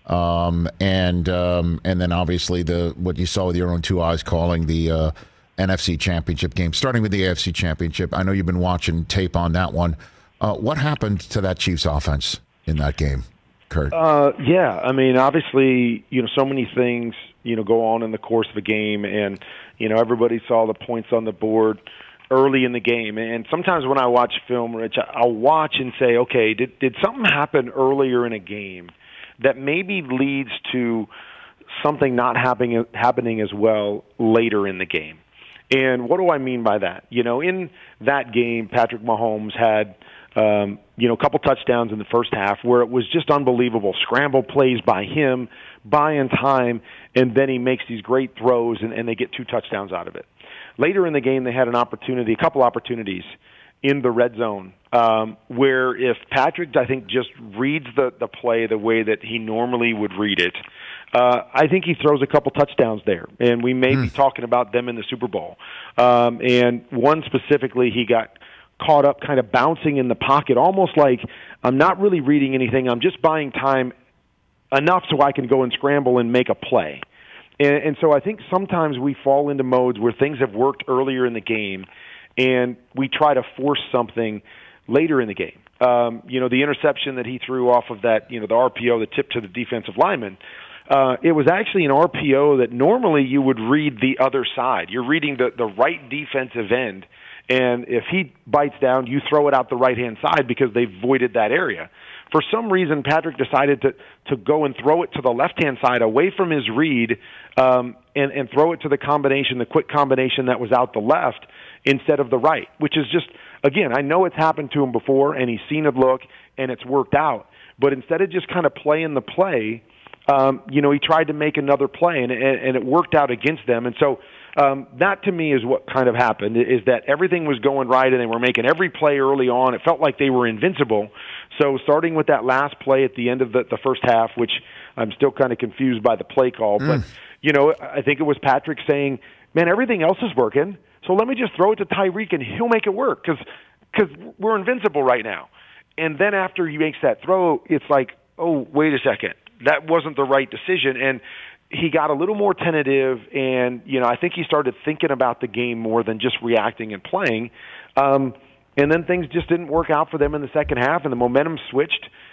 um, and um, and then obviously the what you saw with your own two eyes, calling the uh, N F C Championship game, starting with the A F C Championship. I know you've been watching tape on that one. Uh, what happened to that Chiefs offense in that game, Kurt?
Uh, yeah, I mean, obviously, you know, so many things, you know, go on in the course of a game, and, you know, everybody saw the points on the board early in the game. And sometimes when I watch film, Rich, I'll watch and say, okay, did, did something happen earlier in a game that maybe leads to something not happening, happening as well later in the game? And what do I mean by that? You know, in that game, Patrick Mahomes had Um, you know, a couple touchdowns in the first half where it was just unbelievable. Scramble plays by him, buying time, and then he makes these great throws, and, and they get two touchdowns out of it. Later in the game, they had an opportunity, a couple opportunities in the red zone um, where if Patrick, I think, just reads the, the play the way that he normally would read it, uh, I think he throws a couple touchdowns there, and we may mm. be talking about them in the Super Bowl. Um, and one specifically, he got caught up kind of bouncing in the pocket, almost like I'm not really reading anything. I'm just buying time enough so I can go and scramble and make a play. And, and so I think sometimes we fall into modes where things have worked earlier in the game and we try to force something later in the game. Um, you know, the interception that he threw off of that, you know, the R P O, the tip to the defensive lineman, uh, it was actually an R P O that normally you would read the other side. You're reading the, the right defensive end. And if he bites down, you throw it out the right-hand side because they voided that area. For some reason, Patrick decided to, to go and throw it to the left-hand side away from his read um, and, and throw it to the combination, the quick combination that was out the left instead of the right, which is just, again, I know it's happened to him before, and he's seen it look, and it's worked out. But instead of just kind of playing the play, um, you know, he tried to make another play, and, and, and it worked out against them. And so Um, that to me is what kind of happened, is that everything was going right and they were making every play early on. It felt like they were invincible. So starting with that last play at the end of the, the first half, which I'm still kind of confused by the play call, mm. but, you know, I think it was Patrick saying, man, everything else is working, so let me just throw it to Tyreek and he'll make it work because because we're invincible right now. And then after he makes that throw, it's like, oh, wait a second, that wasn't the right decision. And he got a little more tentative, and, you know, I think he started thinking about the game more than just reacting and playing. Um, and then things just didn't work out for them in the second half, and the momentum switched.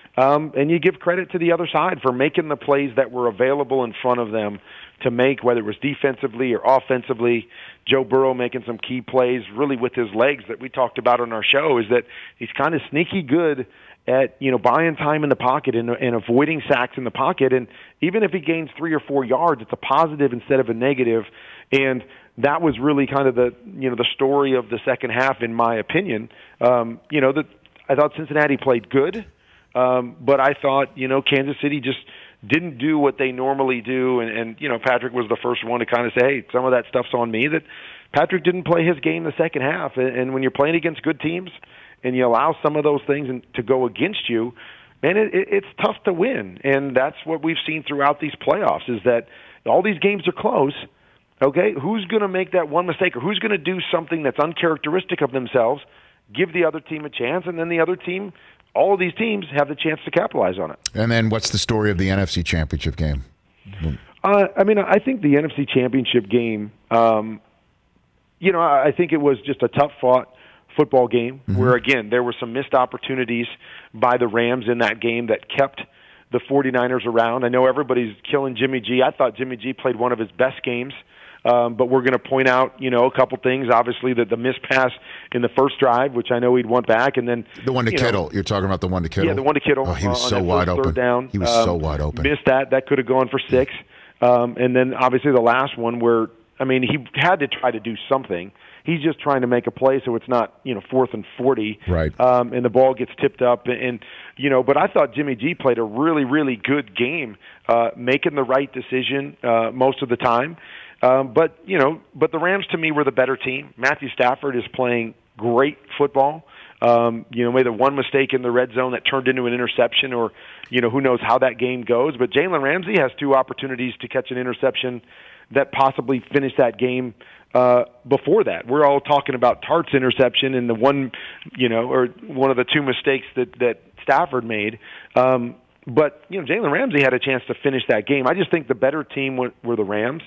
Um, and you give credit to the other side for making the plays that were available in front of them to make, whether it was defensively or offensively. Joe Burrow making some key plays really with his legs that we talked about on our show, is that he's kind of sneaky good at, you know, buying time in the pocket and, and avoiding sacks in the pocket. And even if he gains three or four yards, it's a positive instead of a negative. And that was really kind of the, you know, the story of the second half, in my opinion. Um, you know, that I thought Cincinnati played good, um, but I thought, you know, Kansas City just didn't do what they normally do. And, and, you know, Patrick was the first one to kind of say, hey, some of that stuff's on me. That Patrick didn't play his game the second half. And, and when you're playing against good teams and you allow some of those things to go against you, man, it, it, it's tough to win. And that's what we've seen throughout these playoffs, is that all these games are close. Okay, who's going to make that one mistake, or who's going to do something that's uncharacteristic of themselves, give the other team a chance, and then the other team, all of these teams have the chance to capitalize on it.
And then what's the story of the N F C Championship game?
Uh, I mean, I think the N F C Championship game, um, you know, I think it was just a tough-fought football game mm-hmm. where, again, there were some missed opportunities by the Rams in that game that kept the 49ers around. I know everybody's killing Jimmy G. I thought Jimmy G played one of his best games. Um, but we're going to point out, you know, a couple things. Obviously, that the missed pass in the first drive, which I know he'd want back, and then
the one to
you
Kittle.
Know,
You're talking about the one to Kittle.
Yeah, the one to Kittle.
Oh, he was
uh,
so wide open.
Down.
He was
um,
so wide open.
Missed that. That could have gone for six. Um, and then obviously the last one where, I mean, he had to try to do something. He's just trying to make a play so it's not, you know, fourth and forty.
Right.
Um, and the ball gets tipped up, and, and you know, but I thought Jimmy G played a really, really good game, uh, making the right decision uh, most of the time. Um, but, you know, but the Rams to me were the better team. Matthew Stafford is playing great football. Um, you know, made the one mistake in the red zone that turned into an interception, or, you know, who knows how that game goes. But Jalen Ramsey has two opportunities to catch an interception that possibly finish that game uh, before that. We're all talking about Tartt's interception and the one, you know, or one of the two mistakes that, that Stafford made. Um, but, you know, Jalen Ramsey had a chance to finish that game. I just think the better team were, were the Rams.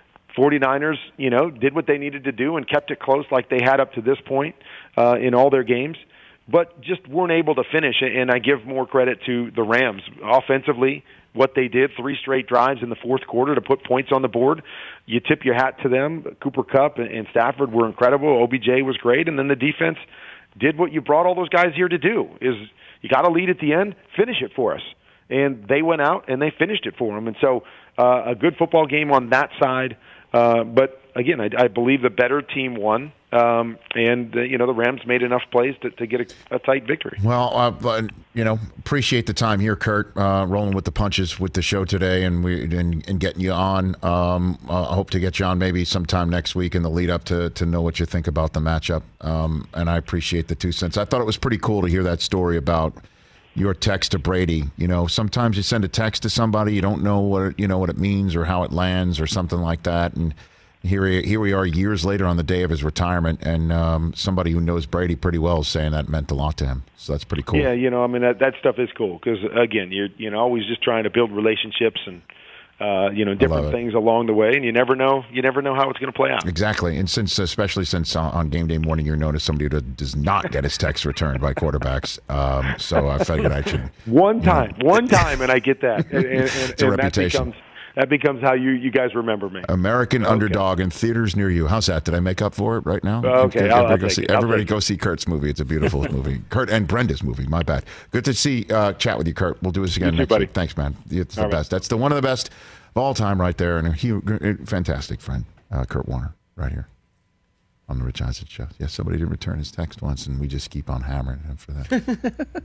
49ers, you know, did what they needed to do and kept it close like they had up to this point uh, in all their games, but just weren't able to finish. And I give more credit to the Rams. Offensively, what they did, three straight drives in the fourth quarter to put points on the board, you tip your hat to them. Cooper Kupp and Stafford were incredible. O B J was great. And then the defense did what you brought all those guys here to do, is you got to lead at the end, finish it for us. And they went out and they finished it for them. And so uh, a good football game on that side. Uh, but again, I, I believe the better team won, um, and uh, you know the Rams made enough plays to, to get a, a tight victory.
Well, uh, you know, appreciate the time here, Kurt, uh, rolling with the punches with the show today, and we and, and getting you on. Um, uh, I hope to get you on maybe sometime next week in the lead up to to know what you think about the matchup. Um, and I appreciate the two cents. I thought it was pretty cool to hear that story about your text to Brady. You know, sometimes you send a text to somebody, you don't know what it, you know what it means or how it lands or something like that. And here, here we are years later on the day of his retirement, and um, somebody who knows Brady pretty well is saying that meant a lot to him. So that's pretty cool.
Yeah, you know, I mean that that stuff is cool because again, you're you know always just trying to build relationships and uh, you know different things along the way, and you never know you never know how it's going to play out.
Exactly, and since especially since uh, on game day morning you're known as somebody who does not get his text returned by quarterbacks, um, so I figured I should
one time, know. one time, and I get that, and, and, and,
it's a
and
reputation.
That becomes, that becomes how you, you guys remember me.
American okay. Underdog in theaters near you. How's that? Did I make up for it right now?
Uh, okay, I'll, I'll
go see,
it.
everybody
I'll
go see Kurt's movie. It's a beautiful movie. Kurt and Brenda's movie. My bad. Good to see uh, chat with you, Kurt. We'll do this again
you
next
too, buddy.
week. Thanks, man. It's the
All
best.
Right.
That's the one of the best of all time right there, and a huge, fantastic friend, uh, Kurt Warner, right here on the Rich Eisen Show. Yeah, somebody didn't return his text once, and we just keep on hammering him for that.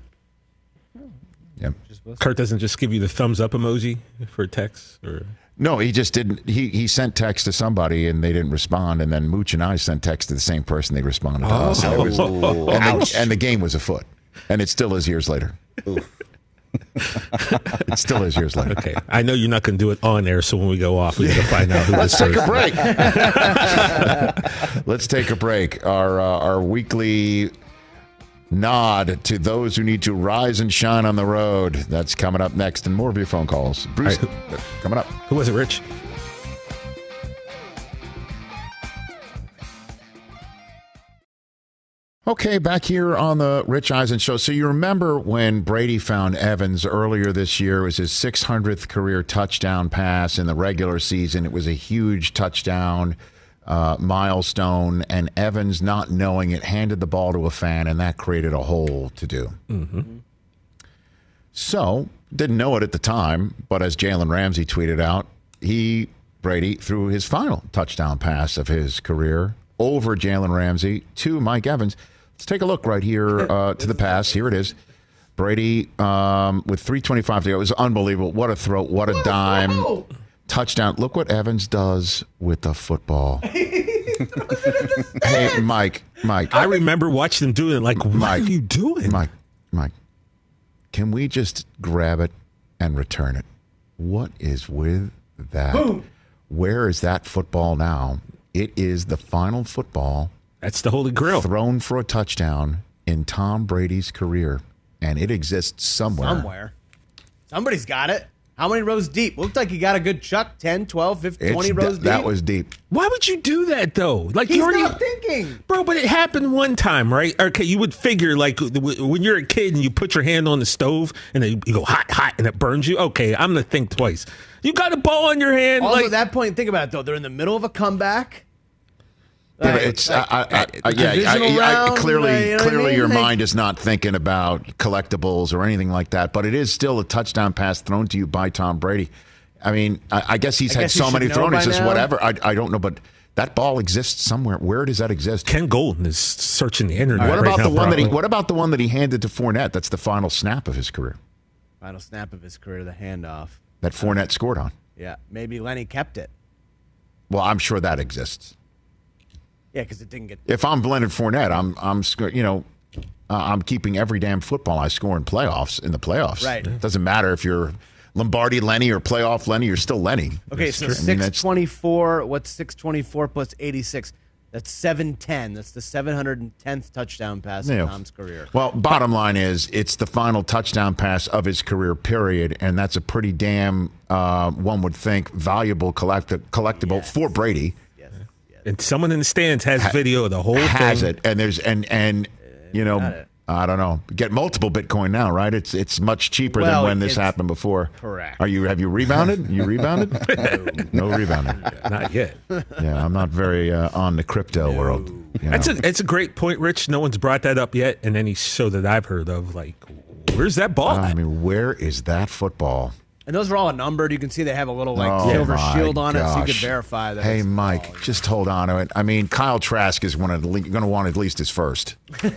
Yep.
Kurt doesn't just give you the thumbs up emoji for text, or
no, he just didn't. He he sent text to somebody and they didn't respond, and then Mooch and I sent text to the same person. They responded to
oh.
us, and, it was, and, the, and the game was afoot, and it still is years later. It still is years later.
Okay, I know you're not going to do it on air, so when we go off, we got to find out who
Let's
this
take
is.
a break. Let's take a break. Our uh, our weekly nod to those who need to rise and shine on the road. That's coming up next, and more of your phone calls. Bruce, right. Coming up.
Who was it, Rich?
Okay, back here on the Rich Eisen Show. So you remember when Brady found Evans earlier this year? It was his six hundredth career touchdown pass in the regular season. It was a huge touchdown uh, milestone, and Evans, not knowing it, handed the ball to a fan, and that created a hole to do.
Mm-hmm.
So, didn't know it at the time, but as Jalen Ramsey tweeted out, he, Brady, threw his final touchdown pass of his career over Jalen Ramsey to Mike Evans. Let's take a look right here uh, to the pass. Here it is. Brady um, with three twenty-five to go. It was unbelievable. What a throw. What a dime. Touchdown. Look what Evans does with the football. Hey, Mike. Mike.
I remember watching them doing it. Like, what
Mike,
are you doing?
Mike. Mike. Can we just grab it and return it? What is with that? Boom. Where is that football now? It is the final football.
That's the Holy Grail.
Thrown for a touchdown in Tom Brady's career. And it exists somewhere.
Somewhere. Somebody's got it. How many rows deep? Looked like he got a good chuck. ten, twelve, fifteen, twenty
It's
rows
th-
deep.
That was deep.
Why would you do that, though? Like,
He's
you already,
not thinking.
Bro, but it happened one time, right? Okay, you would figure, like, w- when you're a kid and you put your hand on the stove and then you go hot, hot, and it burns you. Okay, I'm going to think twice. You got a ball in your hand.
Also,
like,
at that point, think about it, though. They're in the middle of a comeback.
Yeah,
Like,
it's
like,
I, I, I, yeah. I,
divisional
I, I,
round,
clearly,
you know what I
clearly,
mean?
your
Like-
mind is not thinking about collectibles or anything like that. But it is still a touchdown pass thrown to you by Tom Brady. I mean, I, I guess he's
I
had
guess
so
you
many
should know
thrown. He
by
says
now.
whatever. I, I don't know, but that ball exists somewhere. Where does that exist?
Ken Golden is searching the internet.
What
right
about
now,
the one that he?
probably.
What about the one that he handed to Fournette? That's the final snap of his career.
Final snap of his career, the handoff.
That Fournette scored on.
Yeah, maybe Lenny kept it.
Well, I'm sure that exists.
Yeah, because it didn't get.
If I'm Leonard Fournette, I'm I'm sc- you know uh, I'm keeping every damn football I score in playoffs in the playoffs.
Right.
It doesn't matter if you're Lombardi Lenny or playoff Lenny, you're still Lenny.
Okay,
That's
so
true. I mean,
six
that's-
twenty-four. What's six twenty-four plus eighty-six? That's seven ten. That's the seven hundred tenth touchdown pass
Yeah.
in Tom's career.
Well, bottom line is it's the final touchdown pass of his career, period, and that's a pretty damn, uh, one would think, valuable collect- collectible
Yes.
for Brady.
And someone in the stands has
Ha-
video of the whole
has
thing.
it, and there's and and you know,
got it.
I don't know, get multiple Bitcoin now, right? It's it's much cheaper
Well,
than when this
it's-
happened before.
Correct.
Are you have you rebounded? You rebounded? no rebounding.
Not yet.
Yeah, I'm not very uh, on the crypto world. you
That's
know.
a it's a great point, Rich. No one's brought that up yet, and any show that I've heard of, like, where's that ball?
I
at?
mean, where is that football?
And those are all numbered. You can see they have a little like
Oh,
silver
my
shield on it, so you can
gosh.
verify that.
Hey,
it's-
Mike, just hold on to it. I mean, Kyle Trask is one of the le- going to want at least his first.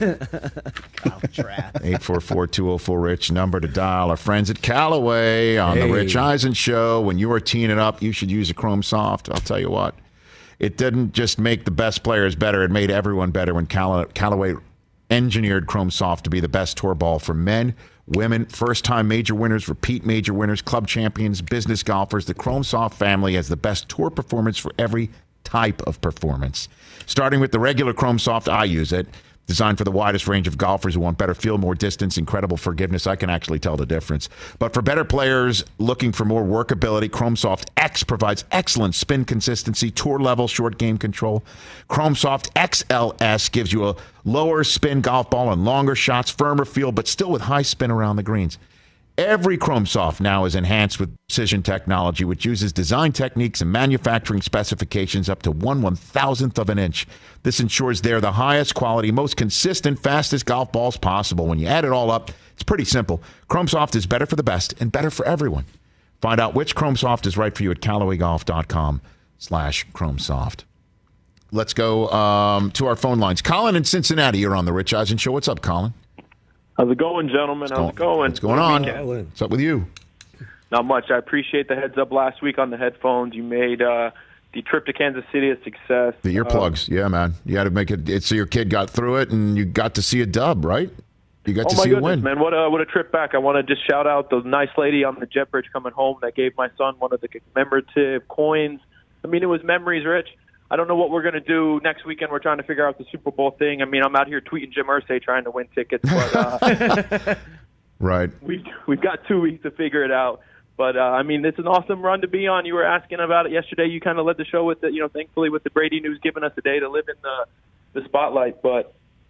Kyle Trask.
eight four four, two oh four, RICH, number to dial. Our friends at Callaway on the
Hey.
Rich Eisen Show. When you are teeing it up, you should use a Chrome Soft. I'll tell you what. It didn't just make the best players better. It made everyone better when Calla- Callaway engineered Chrome Soft to be the best tour ball for men, women, first-time major winners, repeat major winners, club champions, business golfers. The Chrome Soft family has the best tour performance for every type of performance. Starting with the regular Chrome Soft, I use it. Designed for the widest range of golfers who want better feel, more distance, incredible forgiveness. I can actually tell the difference. But for better players looking for more workability, Chrome Soft X provides excellent spin consistency, tour level, short game control. Chrome Soft X L S gives you a lower spin golf ball and longer shots, firmer feel, but still with high spin around the greens. Every Chrome Soft now is enhanced with precision technology, which uses design techniques and manufacturing specifications up to one one thousandth of an inch. This ensures they're the highest quality, most consistent, fastest golf balls possible. When you add it all up, it's pretty simple. Chrome Soft is better for the best and better for everyone. Find out which Chrome Soft is right for you at Callaway Golf dot com slash Chrome Soft. Let's go um, to our phone lines. Colin in Cincinnati, you're on the Rich Eisen Show. What's up, Colin?
How's it going, gentlemen? How's it going?
What's going on?
Weekend.
What's up with you?
Not much. I appreciate the heads up last week on the headphones. You made uh, the trip to Kansas City a success.
The earplugs,
Uh,
yeah, man. You had to make it. It's so your kid got through it, and you got to see a dub, right? You got
oh
to
my
see
goodness,
a win.
man! What a what a trip back! I want to just shout out the nice lady on the jet bridge coming home that gave my son one of the commemorative coins. I mean, it was memories, Rich. I don't know what we're going to do next weekend. We're trying to figure out the Super Bowl thing. I mean, I'm out here tweeting Jim Irsay trying to win tickets, but uh,
Right.
we've we've got two weeks to figure it out. But uh, I mean, it's an awesome run to be on. You were asking about it yesterday. You kind of led the show with it. You know, thankfully with the Brady news, giving us a day to live in the the spotlight. But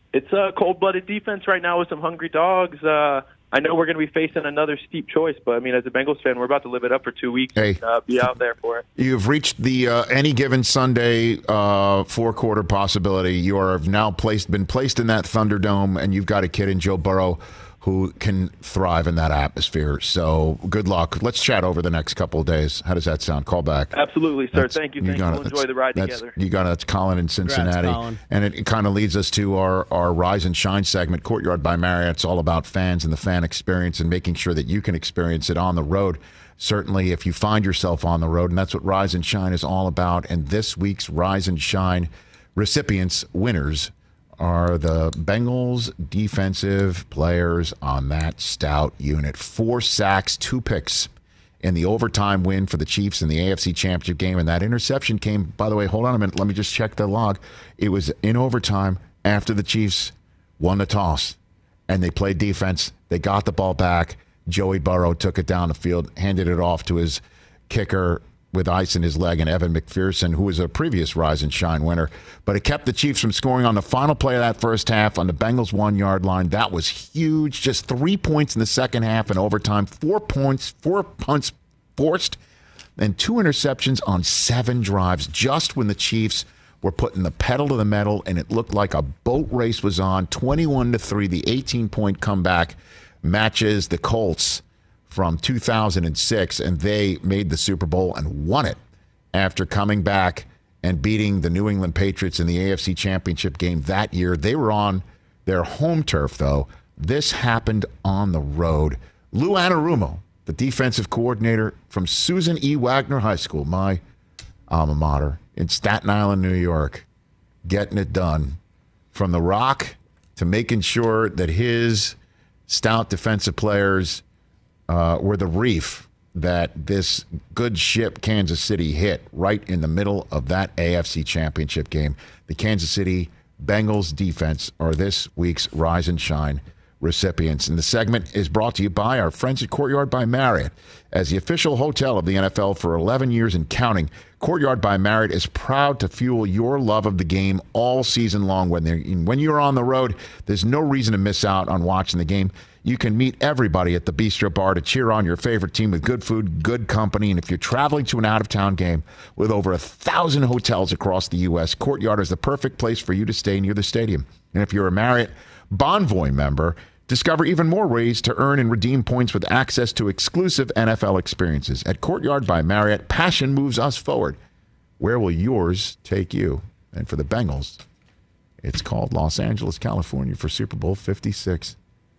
It's a cold-blooded defense right now with some hungry dogs. Uh, I know we're going to be facing another steep choice, but I mean, as a Bengals fan, we're about to live it up for two weeks
Hey.
and uh, be out there for it.
You've reached the uh, any given Sunday uh, four-quarter possibility. You are now placed, been placed in that Thunderdome, and you've got a kid in Joe Burrow who can thrive in that atmosphere. So good luck. Let's chat over the next couple of days. How does that sound? Call back.
Absolutely, sir.
That's-
Thank you. Thank you.
got
We'll
it.
enjoy
That's-
the ride
that's-
together.
You got it. That's Colin in Cincinnati.
Colin.
And it, it kind of leads us to our, our Rise and Shine segment, Courtyard by Marriott. It's all about fans and the fan experience and making sure that you can experience it on the road. Certainly, if you find yourself on the road, and that's what Rise and Shine is all about. And this week's Rise and Shine recipients, winners, are the Bengals defensive players on that stout unit. Four sacks, two picks in the overtime win for the Chiefs in the A F C Championship game. And that interception came, by the way, hold on a minute. Let me just check the log. It was in overtime after the Chiefs won the toss and they played defense. They got the ball back. Joey Burrow took it down the field, handed it off to his kicker with ice in his leg, and Evan McPherson, who was a previous Rise and Shine winner. But it kept the Chiefs from scoring on the final play of that first half on the Bengals one-yard line. That was huge. Just three points in the second half in overtime. Four points, four punts forced, and two interceptions on seven drives just when the Chiefs were putting the pedal to the metal, and it looked like a boat race was on. twenty-one to three, the eighteen-point comeback matches the Colts from two thousand six, and they made the Super Bowl and won it after coming back and beating the New England Patriots in the A F C Championship game that year. They were on their home turf, though. This happened on the road. Lou Anarumo, the defensive coordinator from Susan E. Wagner High School, my alma mater, in Staten Island, New York, getting it done. From the rock to making sure that his stout defensive players Uh, were the reef that this good ship Kansas City hit right in the middle of that A F C Championship game. The Kansas City Bengals defense are this week's Rise and Shine recipients. And the segment is brought to you by our friends at Courtyard by Marriott. As the official hotel of the N F L for eleven years and counting, Courtyard by Marriott is proud to fuel your love of the game all season long. When they're, when you're on the road, there's no reason to miss out on watching the game. You can meet everybody at the Bistro Bar to cheer on your favorite team with good food, good company. And if you're traveling to an out-of-town game with over a thousand hotels across the U S, Courtyard is the perfect place for you to stay near the stadium. And if you're a Marriott Bonvoy member, discover even more ways to earn and redeem points with access to exclusive N F L experiences. At Courtyard by Marriott, passion moves us forward. Where will yours take you? And for the Bengals, it's called Los Angeles, California for Super Bowl fifty-six.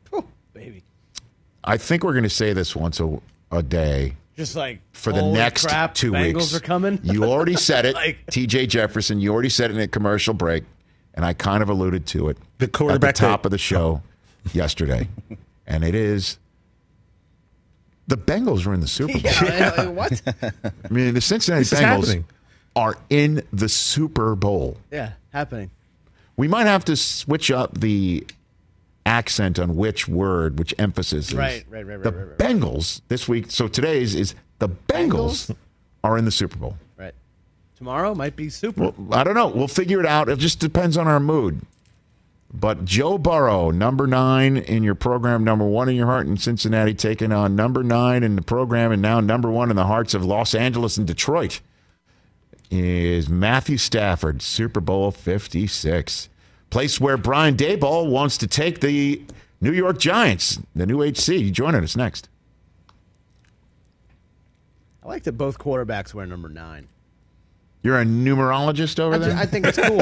Baby.
I think we're going to say this once a, a day.
Just like,
for the
holy
next
crap,
two
Bengals
weeks.
are coming.
You already said it,
Like-
T J Jefferson. You already said it in a commercial break, and I kind of alluded to it
The quarterback
at the top
that-
of the show yesterday, and it is the Bengals are in the Super Bowl.
Yeah, I- I- what?
I mean, the Cincinnati
This is
Bengals
happening.
are in the Super Bowl.
Yeah, happening.
We might have to switch up the accent on which word, which emphasis is.
Right, right, right, right,
The
right, right.
Bengals this week. So today's is the Bengals,
Bengals?
are in the Super Bowl.
Right. Tomorrow might be super.
Well, I don't know. We'll figure it out. It just depends on our mood. But Joe Burrow, number nine in your program, number one in your heart in Cincinnati, taking on number nine in the program and now number one in the hearts of Los Angeles and Detroit, is Matthew Stafford, Super Bowl fifty-six. Place where Brian Daboll wants to take the New York Giants, the new H C. Joining us next.
I like that both quarterbacks wear number nine.
You're a numerologist over
I, ju-
there?
I think it's cool.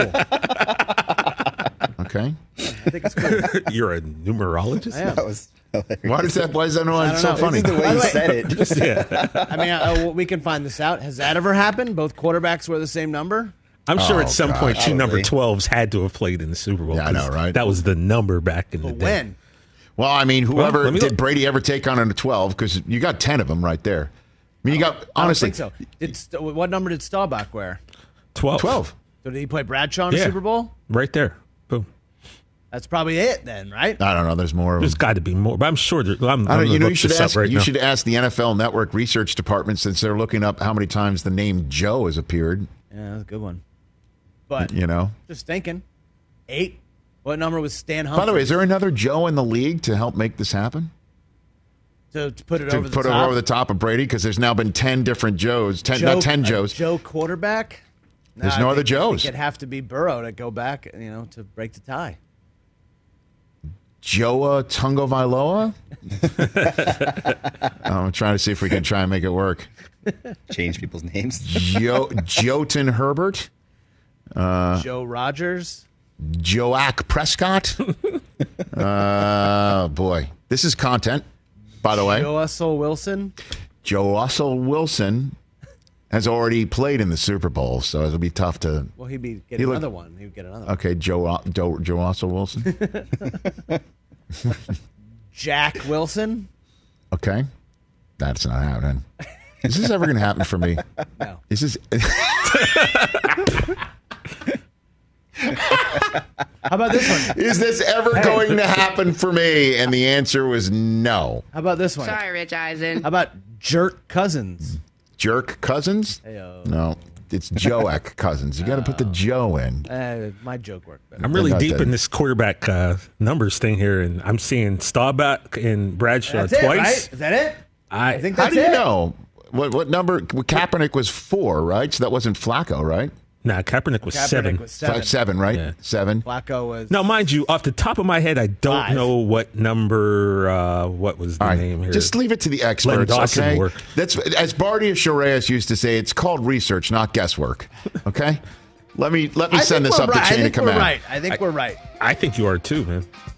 Okay.
I think it's cool.
You're a numerologist?
I am.
That was hilarious.
Why does that? Why is that?
I
It's
don't
so
know.
funny.
This is the way
By
you
the way-
said it. Just,
Yeah.
I mean, uh, well, we can find this out. Has that ever happened? Both quarterbacks wear the same number?
I'm sure
Oh,
at some
God,
point two number
probably.
twelves had to have played in the Super Bowl.
Yeah, I know,
'cause
right?
That was the number back in the
But
day.
when?
Well, I mean, whoever
let me
did
look.
Brady ever take on a twelve? Because you got ten of them right there. I mean, you got
I
honestly
don't think so. Did St- what number did Staubach wear?
twelve.
twelve.
So did he play Bradshaw in the
Yeah.
Super Bowl?
Right there. Boom.
That's probably it then, right?
I don't know. There's more of
There's
them.
got to be more. But I'm sure there, I'm,
I
I'm
don't, you
gonna
know,
look
you should
this up
ask.
right
you
now.
should ask the N F L Network research department since they're looking up how many times the name Joe has appeared.
Yeah, that's a good one. But
You know,
just thinking, eight. What number was Stan Humphries?
By the way, is there another Joe in the league to help make this happen?
To, to put it
to
over the
put
top?
it over the top of Brady? Because there's now been ten different Joes. Ten,
Joe,
not ten Joes.
Joe quarterback?
There's
Nah,
no
I
other
think, I
Joes.
think it'd have to be Burrow to go back, you know, to break the tie.
Joa Tungo Vailoa? I'm trying to see if we can try and make it work.
Change people's names.
Jo- Jotun Herbert? Uh,
Joe Rogers?
Joak Prescott? uh, boy. This is content, by the way.
Joe Russell Wilson?
Joe Russell Wilson has already played in the Super Bowl, so it'll be tough to...
Well, he'd be getting
He looked-
another one. He would get another
Okay, Joe, Joe, Joe Russell Wilson.
one. Jack Wilson?
Okay. That's not happening. Is this ever going to happen for me?
No.
Is this...
How about this one?
Is this ever
Hey.
going to happen for me? And the answer was no.
How about this one?
Sorry, Rich Eisen.
How about Jerk Cousins?
Jerk Cousins?
Heyo.
No, it's Joek Cousins. You got to put the Joe in.
Uh, my joke worked better.
I'm really
Not
deep
that-
in this quarterback uh, numbers thing here, and I'm seeing Staubach and Bradshaw
That's it,
twice.
right? Is that it?
I,
I think
How
that's
do you
it.
know? What what number? Kaepernick was four, right? So that wasn't Flacco, right?
Nah, Kaepernick was
Kaepernick
seven.
was seven.
Five, seven, right?
Yeah.
Seven.
Flacco was...
Now, mind you, off the top of my head, I don't
Five.
know what number. Uh, what was the
All right,
name here?
just leave it to the
Len
experts,
Dawson
okay?
work.
That's as Bardia Shoreas used to say. It's called research, not guesswork. Okay. let me let me
I
send
think
this
we're
up
right.
the chain
I think
of
we're
command.
right. I think
I-
we're right.
I think you are too, man.